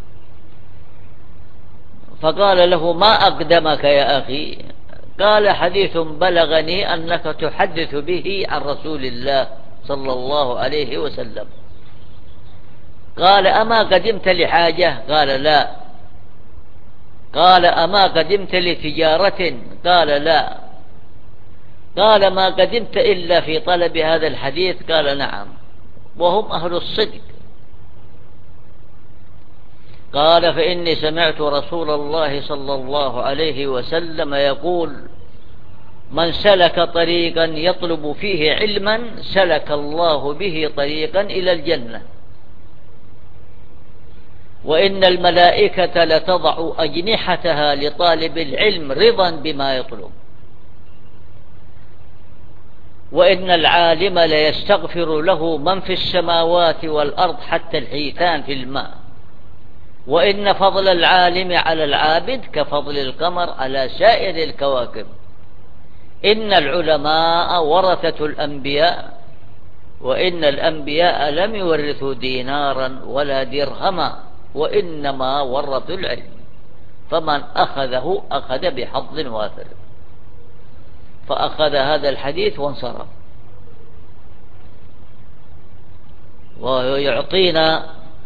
S1: فقال له: ما أقدمك يا أخي؟ قال: حديث بلغني أنك تحدث به عن رسول الله صلى الله عليه وسلم. قال: أما قدمت لحاجة؟ قال: لا. قال: أما قدمت لتجارة؟ قال: لا. قال: ما قدمت إلا في طلب هذا الحديث؟ قال: نعم. وهم أهل الصدق. قال: فإني سمعت رسول الله صلى الله عليه وسلم يقول: من سلك طريقا يطلب فيه علما سلك الله به طريقا إلى الجنة، وإن الملائكة لتضع أجنحتها لطالب العلم رضا بما يطلب، وإن العالم ليستغفر له من في السماوات والأرض حتى الحيتان في الماء، وإن فضل العالم على العابد كفضل القمر على سائر الكواكب، إن العلماء ورثة الأنبياء، وإن الأنبياء لم يورثوا دينارا ولا درهما، وإنما ورثوا العلم، فمن أخذه أخذ بحظ وافر. فأخذ هذا الحديث وانصرف، ويعطينا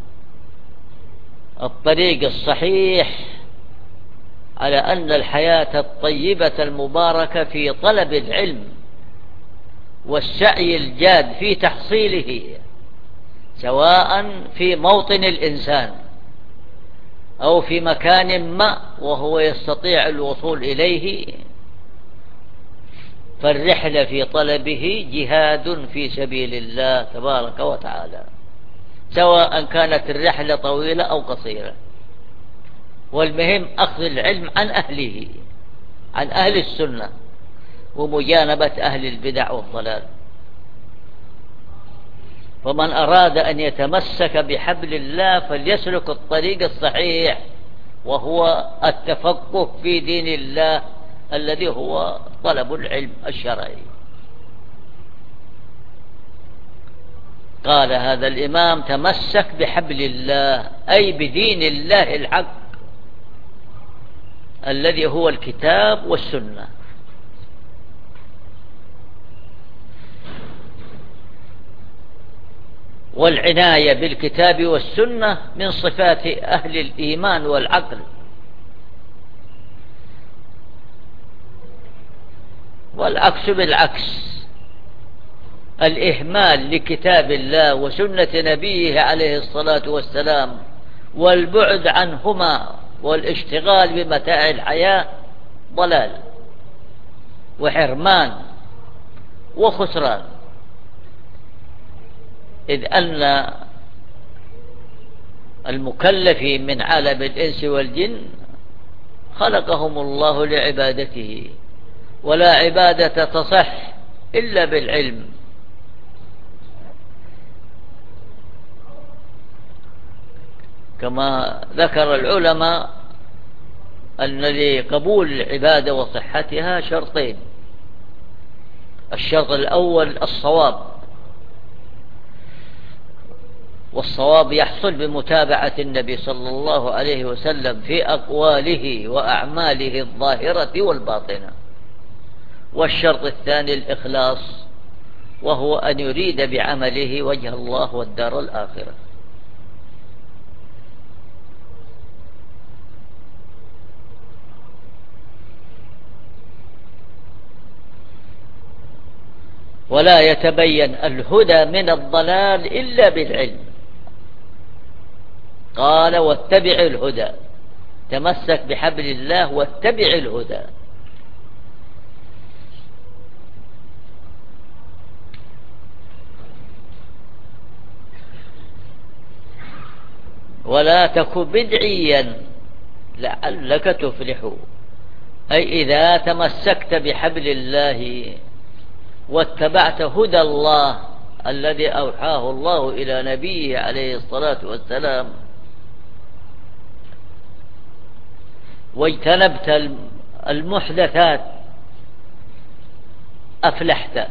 S1: الطريق الصحيح على أن الحياة الطيبة المباركة في طلب العلم والسعي الجاد في تحصيله، سواء في موطن الإنسان أو في مكان ما وهو يستطيع الوصول إليه، فالرحلة في طلبه جهاد في سبيل الله تبارك وتعالى، سواء كانت الرحلة طويلة أو قصيرة. والمهم أخذ العلم عن أهله، عن أهل السنة، ومجانبة أهل البدع والضلال. فمن أراد أن يتمسك بحبل الله فليسلك الطريق الصحيح، وهو التفقه في دين الله الذي هو طلب العلم الشرعي. قال هذا الإمام: تمسك بحبل الله، أي بدين الله الحق الذي هو الكتاب والسنة. والعناية بالكتاب والسنة من صفات أهل الإيمان والعقل، والعكس بالعكس، الإهمال لكتاب الله وسنة نبيه عليه الصلاة والسلام والبعد عنهما والاشتغال بمتاع الحياة ضلال وحرمان وخسران، إذ أن المكلفين من عالم الإنس والجن خلقهم الله لعبادته، ولا عبادة تصح إلا بالعلم. كما ذكر العلماء أن لقبول العبادة وصحتها شرطين: الشرط الأول الصواب، والصواب يحصل بمتابعة النبي صلى الله عليه وسلم في أقواله وأعماله الظاهرة والباطنة. والشرط الثاني الإخلاص، وهو أن يريد بعمله وجه الله والدار الآخرة. ولا يتبين الهدى من الضلال إلا بالعلم. قال: واتبع الهدى، تمسك بحبل الله واتبع الهدى. ولا تك بدعيا لعلك تفلح، أي إذا تمسكت بحبل الله واتبعت هدى الله الذي أوحاه الله إلى نبيه عليه الصلاة والسلام، واجتنبت المحدثات، أفلحت،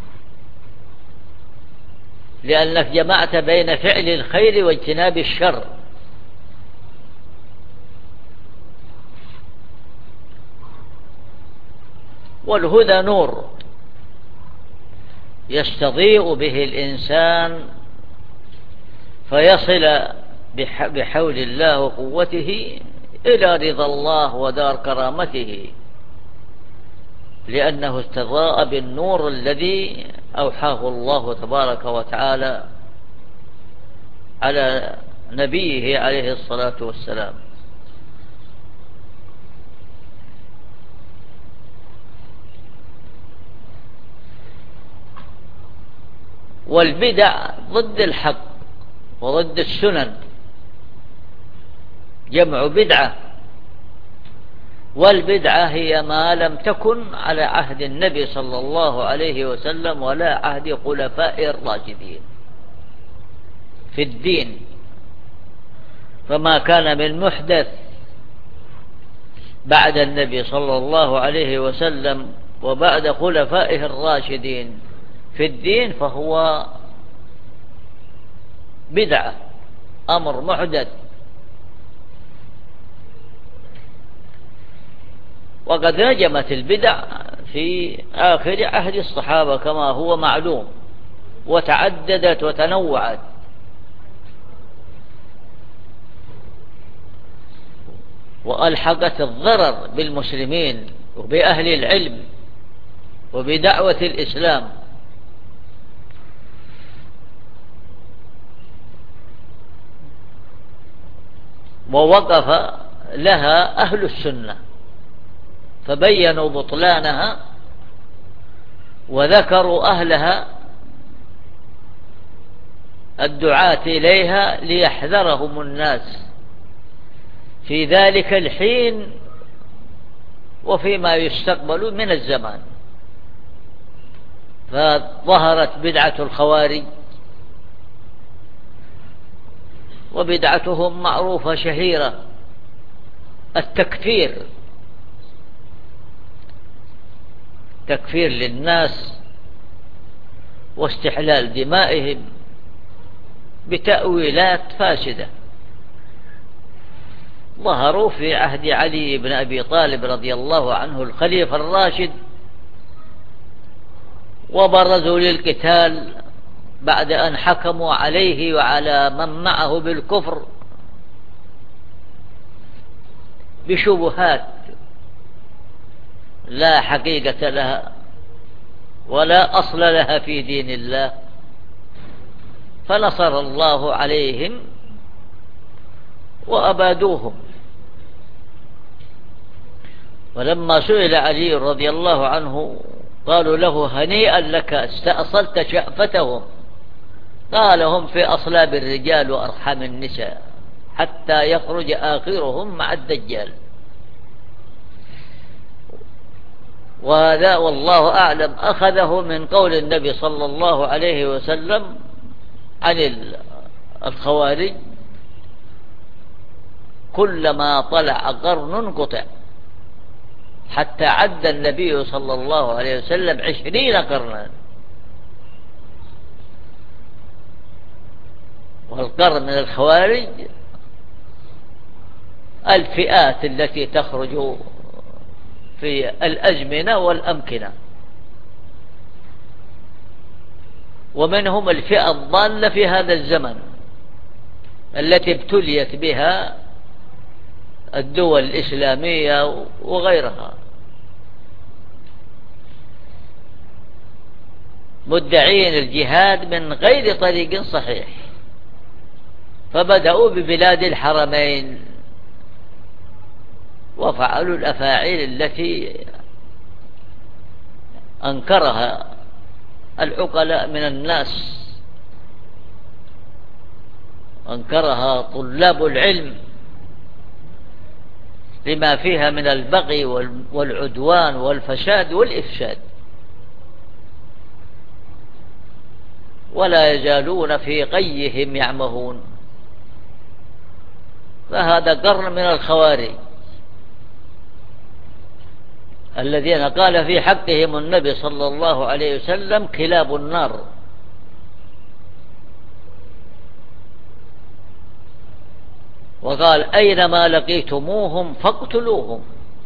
S1: لأنك جمعت بين فعل الخير واجتناب الشر. والهدى نور يستضيء به الإنسان فيصل بحول الله وقوته إلى رضا الله ودار كرامته، لأنه استضاء بالنور الذي أوحاه الله تبارك وتعالى على نبيه عليه الصلاة والسلام. والبدع ضد الحق وضد السنن، جمع بدعة. والبدعة هي ما لم تكن على عهد النبي صلى الله عليه وسلم ولا عهد خلفاء الراشدين في الدين، فما كان من محدث بعد النبي صلى الله عليه وسلم وبعد خلفائه الراشدين في الدين فهو بدعة، أمر محدث. وقد نجمت البدع في آخر عهد الصحابة كما هو معلوم، وتعددت وتنوعت، وألحقت الضرر بالمسلمين وبأهل العلم وبدعوة الإسلام. ووقف لها أهل السنة فبينوا بطلانها وذكروا أهلها الدعاة إليها ليحذرهم الناس في ذلك الحين وفيما يستقبل من الزمان. فظهرت بدعة الخوارج، وبدعتهم معروفة شهيرة، التكفير، تكفير للناس واستحلال دمائهم بتأويلات فاسدة. ظهروا في عهد علي بن أبي طالب رضي الله عنه الخليفة الراشد، وبرزوا للقتال بعد أن حكموا عليه وعلى من معه بالكفر بشبهات لا حقيقة لها ولا أصل لها في دين الله، فنصر الله عليهم وأبادوهم. ولما سئل علي رضي الله عنه قالوا له: هنيئا لك، استأصلت شأفتهم. قال: هم في أصلاب الرجال وأرحام النساء حتى يخرج آخرهم مع الدجال. وهذا والله أعلم أخذه من قول النبي صلى الله عليه وسلم عن الخوارج: كلما طلع قرن قطع، حتى عد النبي صلى الله عليه وسلم 20 قرنا. والقرن من الخوارج الفئات التي تخرج في الأزمنة والأمكنة، ومنهم الفئة الضالة في هذا الزمن التي ابتليت بها الدول الإسلامية وغيرها، مدعين الجهاد من غير طريق صحيح. فبدأوا ببلاد الحرمين وفعلوا الأفاعيل التي أنكرها العقلاء من الناس، أنكرها طلاب العلم لما فيها من البغي والعدوان والفساد والإفساد، ولا يزالون في غيهم يعمهون. فهذا قرن من الخوارج الذين قال في حقهم النبي صلى الله عليه وسلم: كلاب النار. وقال: أينما لقيتموهم فاقتلوهم.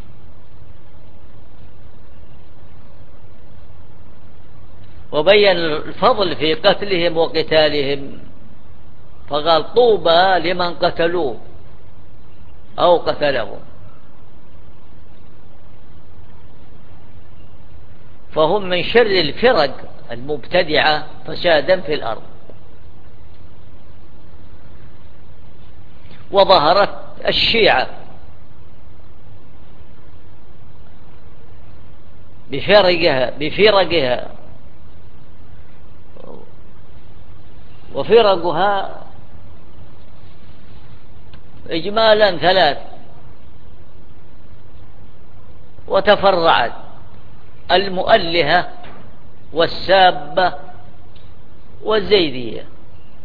S1: وبين الفضل في قتلهم وقتالهم، فقال: طوبى لمن قتلوه أو قتلهم. فهم من شر الفرق المبتدعة فسادا في الأرض. وظهرت الشيعة بفرقها وفرقها إجمالا 3، وتفرعت: المؤلهة والسابة والزيدية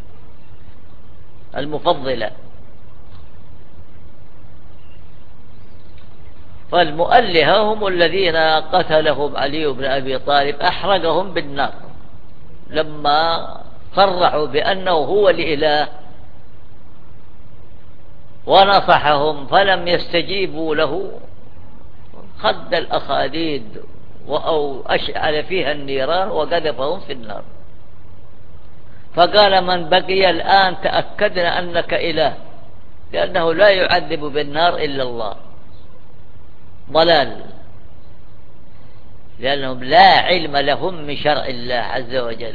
S1: المفضلة. فالمؤلهة هم الذين قتلهم علي بن أبي طالب، أحرقهم بالنار لما صرحوا بأنه هو الإله، ونصحهم فلم يستجيبوا له، خد الأخاديد أو أشعل فيها النيران وقذفهم في النار. فقال: من بقي الآن تأكدنا أنك إله، لأنه لا يعذب بالنار إلا الله. ضلال، لأنهم لا علم لهم من شرع الله عز وجل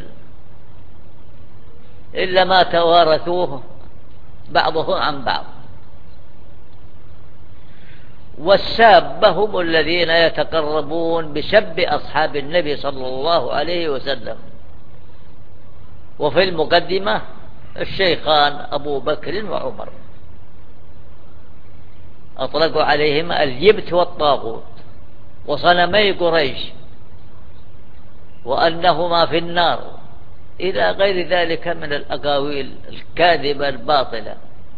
S1: إلا ما توارثوه بعضهم عن بعض. والسابة هم الذين يتقربون بسب أصحاب النبي صلى الله عليه وسلم. وفي المقدمة الشيخان أبو بكر وعمر، أطلقوا عليهما الجبت والطاغوت وصنمي قريش. وأنهما في النار إلى غير ذلك من الأقاويل الكاذبة الباطلة.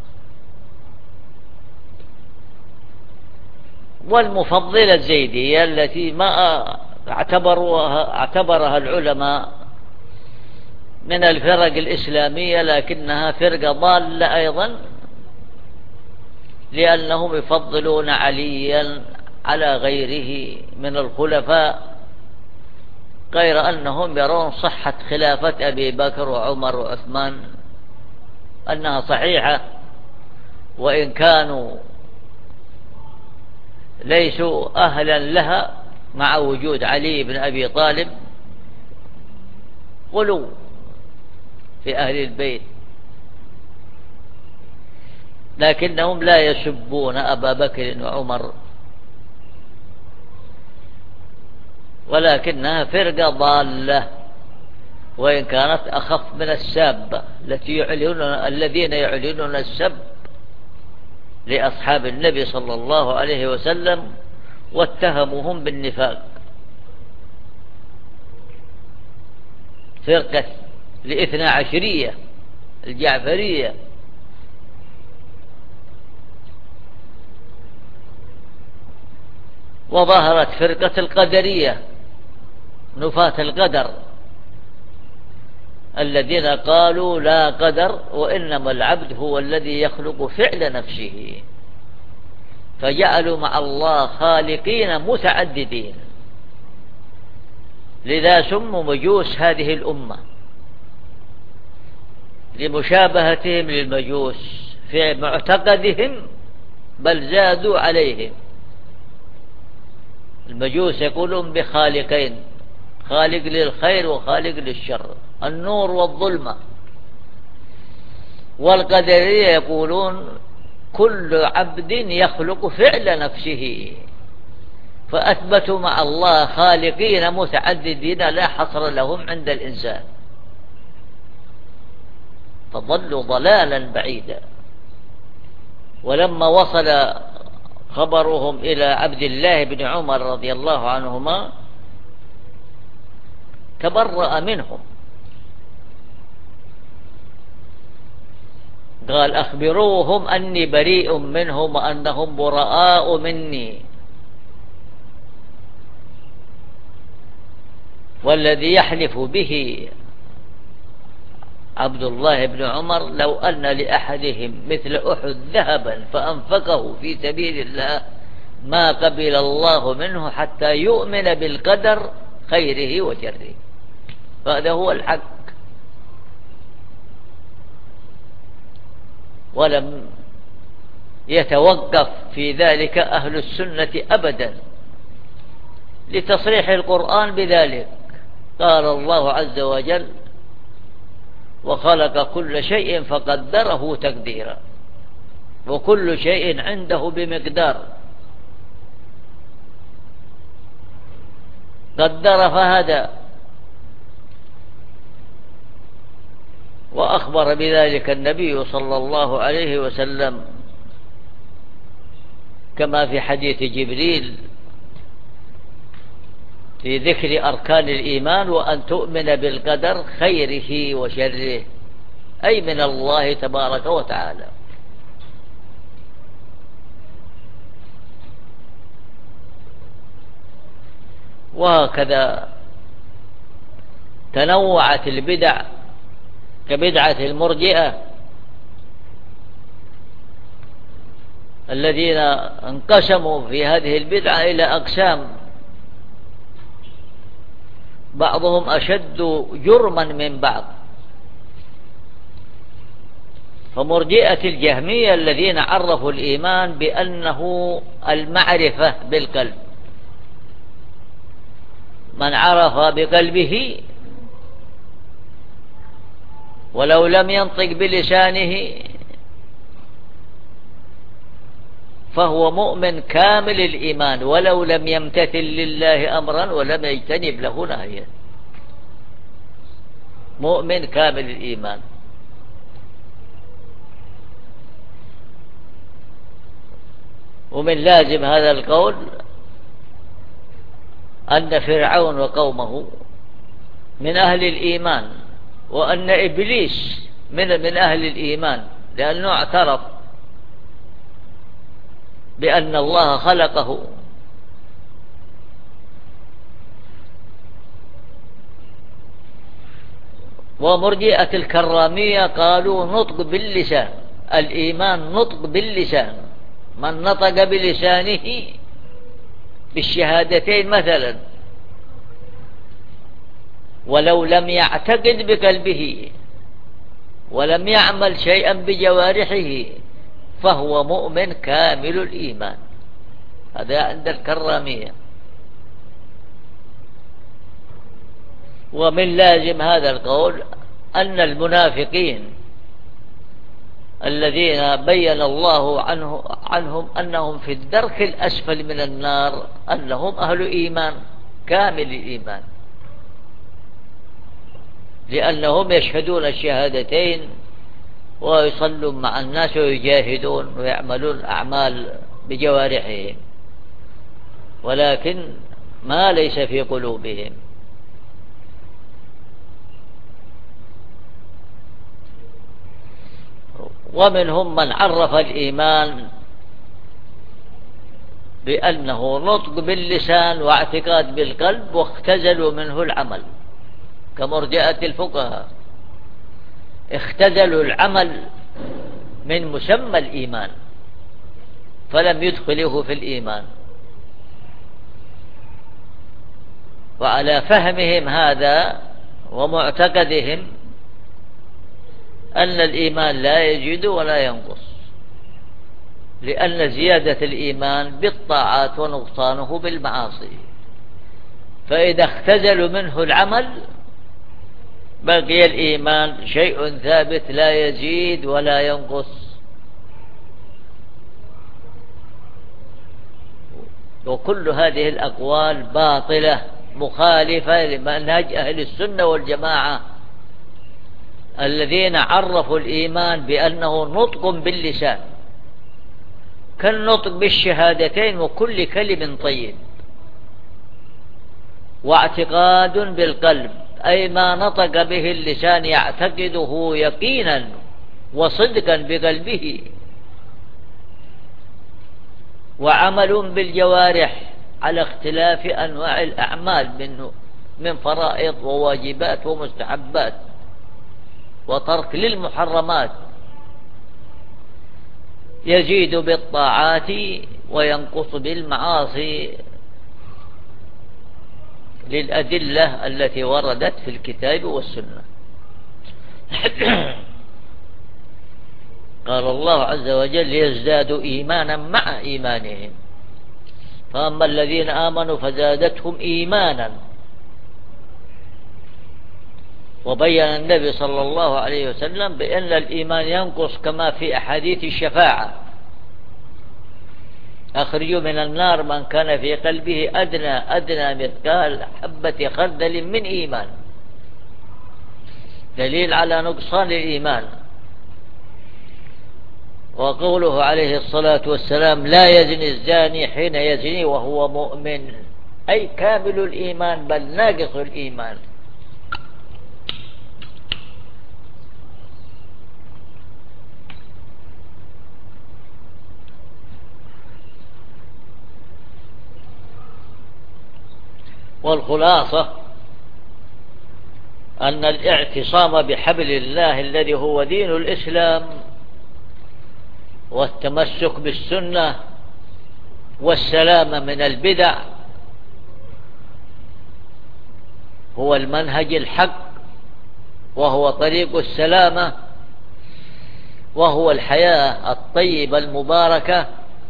S1: والمفضلة الزيدية التي ما اعتبرها العلماء من الفرق الإسلامية، لكنها فرقة ضالة أيضا، لأنهم يفضلون عليا على غيره من الخلفاء، غير أنهم يرون صحة خلافة أبي بكر وعمر وعثمان أنها صحيحة، وإن كانوا ليسوا أهلا لها مع وجود علي بن أبي طالب غلو في أهل البيت، لكنهم لا يسبون أبا بكر وعمر، ولكنها فرقة ضالة، وإن كانت أخف من السابة الذين يعلنون السب لأصحاب النبي صلى الله عليه وسلم واتهموهم بالنفاق. فرقة الاثنى عشرية الجعفرية، وظهرت فرقة القدرية نفاة القدر الذين قالوا لا قدر، وإنما العبد هو الذي يخلق فعل نفسه، فجعلوا مع الله خالقين متعددين، لذا سموا مجوس هذه الأمة لمشابهتهم للمجوس في معتقدهم، بل زادوا عليهم. المجوس يقولون بخالقين، خالق للخير وخالق للشر، النور والظلمة. والقدرية يقولون كل عبد يخلق فعل نفسه، فأثبتوا مع الله خالقين متعددين لا حصر لهم عند الإنسان، فضلوا ضلالا بعيدا. ولما وصل خبرهم إلى عبد الله بن عمر رضي الله عنهما تبرأ منهم، قال أخبروهم أني بريء منهم وأنهم براء مني، والذي يحلف به عبد الله بن عمر لو أن لأحدهم مثل أحد ذهبا فأنفقه في سبيل الله ما قبل الله منه حتى يؤمن بالقدر خيره وشره. فهذا هو الحق، ولم يتوقف في ذلك أهل السنة أبدا لتصريح القرآن بذلك. قال الله عز وجل وخلق كل شيء فقدره تقديرا، وكل شيء عنده بمقدار، قدر فهدى. وأخبر بذلك النبي صلى الله عليه وسلم كما في حديث جبريل في ذكر أركان الإيمان، وأن تؤمن بالقدر خيره وشره، أي من الله تبارك وتعالى. وهكذا تنوعت البدع كبدعة المرجئة الذين انقسموا في هذه البدعة إلى أقسام، بعضهم أشد جرما من بعض. فمرجئة الجهمية الذين عرفوا الإيمان بأنه المعرفة بالقلب، من عرف بقلبه ولو لم ينطق بلسانه فهو مؤمن كامل الإيمان ولو لم يمتثل لله أمرا ولم يجتنب له نهيا، مؤمن كامل الإيمان. ومن لازم هذا القول أن فرعون وقومه من أهل الإيمان، وأن إبليس من أهل الإيمان، لأنه اعترف بأن الله خلقه. ومرجئة الكرامية قالوا نطق باللسان، الإيمان نطق باللسان، من نطق بلسانه بالشهادتين مثلا ولو لم يعتقد بقلبه ولم يعمل شيئا بجوارحه فهو مؤمن كامل الإيمان. هذا عند الكرامية. ومن لازم هذا القول أن المنافقين الذين بين الله عنهم أنهم في الدرك الأسفل من النار أنهم أهل إيمان كامل الإيمان، لأنهم يشهدون الشهادتين ويصلون مع الناس ويجاهدون ويعملون أعمال بجوارحهم، ولكن ما ليس في قلوبهم. ومنهم من عرف الإيمان بأنه نطق باللسان واعتقاد بالقلب واختزلوا منه العمل، كمرجئة الفقهاء اختزلوا العمل من مسمى الإيمان فلم يدخله في الإيمان. وعلى فهمهم هذا ومعتقدهم أن الإيمان لا يزيد ولا ينقص، لأن زيادة الإيمان بالطاعات ونقصانه بالمعاصي، فإذا اختزلوا منه العمل بقي الإيمان شيء ثابت لا يزيد ولا ينقص. وكل هذه الأقوال باطلة مخالفة لمنهج أهل السنة والجماعة الذين عرفوا الإيمان بأنه نطق باللسان كالنطق بالشهادتين وكل كلم طيب، واعتقاد بالقلب أي ما نطق به اللسان يعتقده يقينا وصدقا بقلبه، وعمل بالجوارح على اختلاف أنواع الأعمال من فرائض وواجبات ومستحبات وترك للمحرمات، يزيد بالطاعات وينقص بالمعاصي للأدلة التي وردت في الكتاب والسنة. قال الله عز وجل ليزدادوا إيمانا مع إيمانهم، فأما الذين آمنوا فزادتهم إيمانا. وبين النبي صلى الله عليه وسلم بأن الإيمان ينقص كما في أحاديث الشفاعة، أخرجوا من النار من كان في قلبه أدنى مثقال حبة خردل من إيمان، دليل على نقصان الإيمان. وقوله عليه الصلاة والسلام لا يزني الزاني حين يزني وهو مؤمن، أي كامل الإيمان بل ناقص الإيمان. والخلاصة أن الاعتصام بحبل الله الذي هو دين الإسلام والتمسك بالسنة والسلامة من البدع هو المنهج الحق، وهو طريق السلامة، وهو الحياة الطيبة المباركة،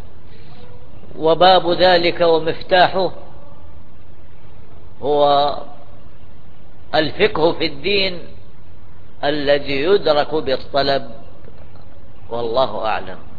S1: وباب ذلك ومفتاحه هو الفقه في الدين الذي يدرك بالطلب. والله أعلم.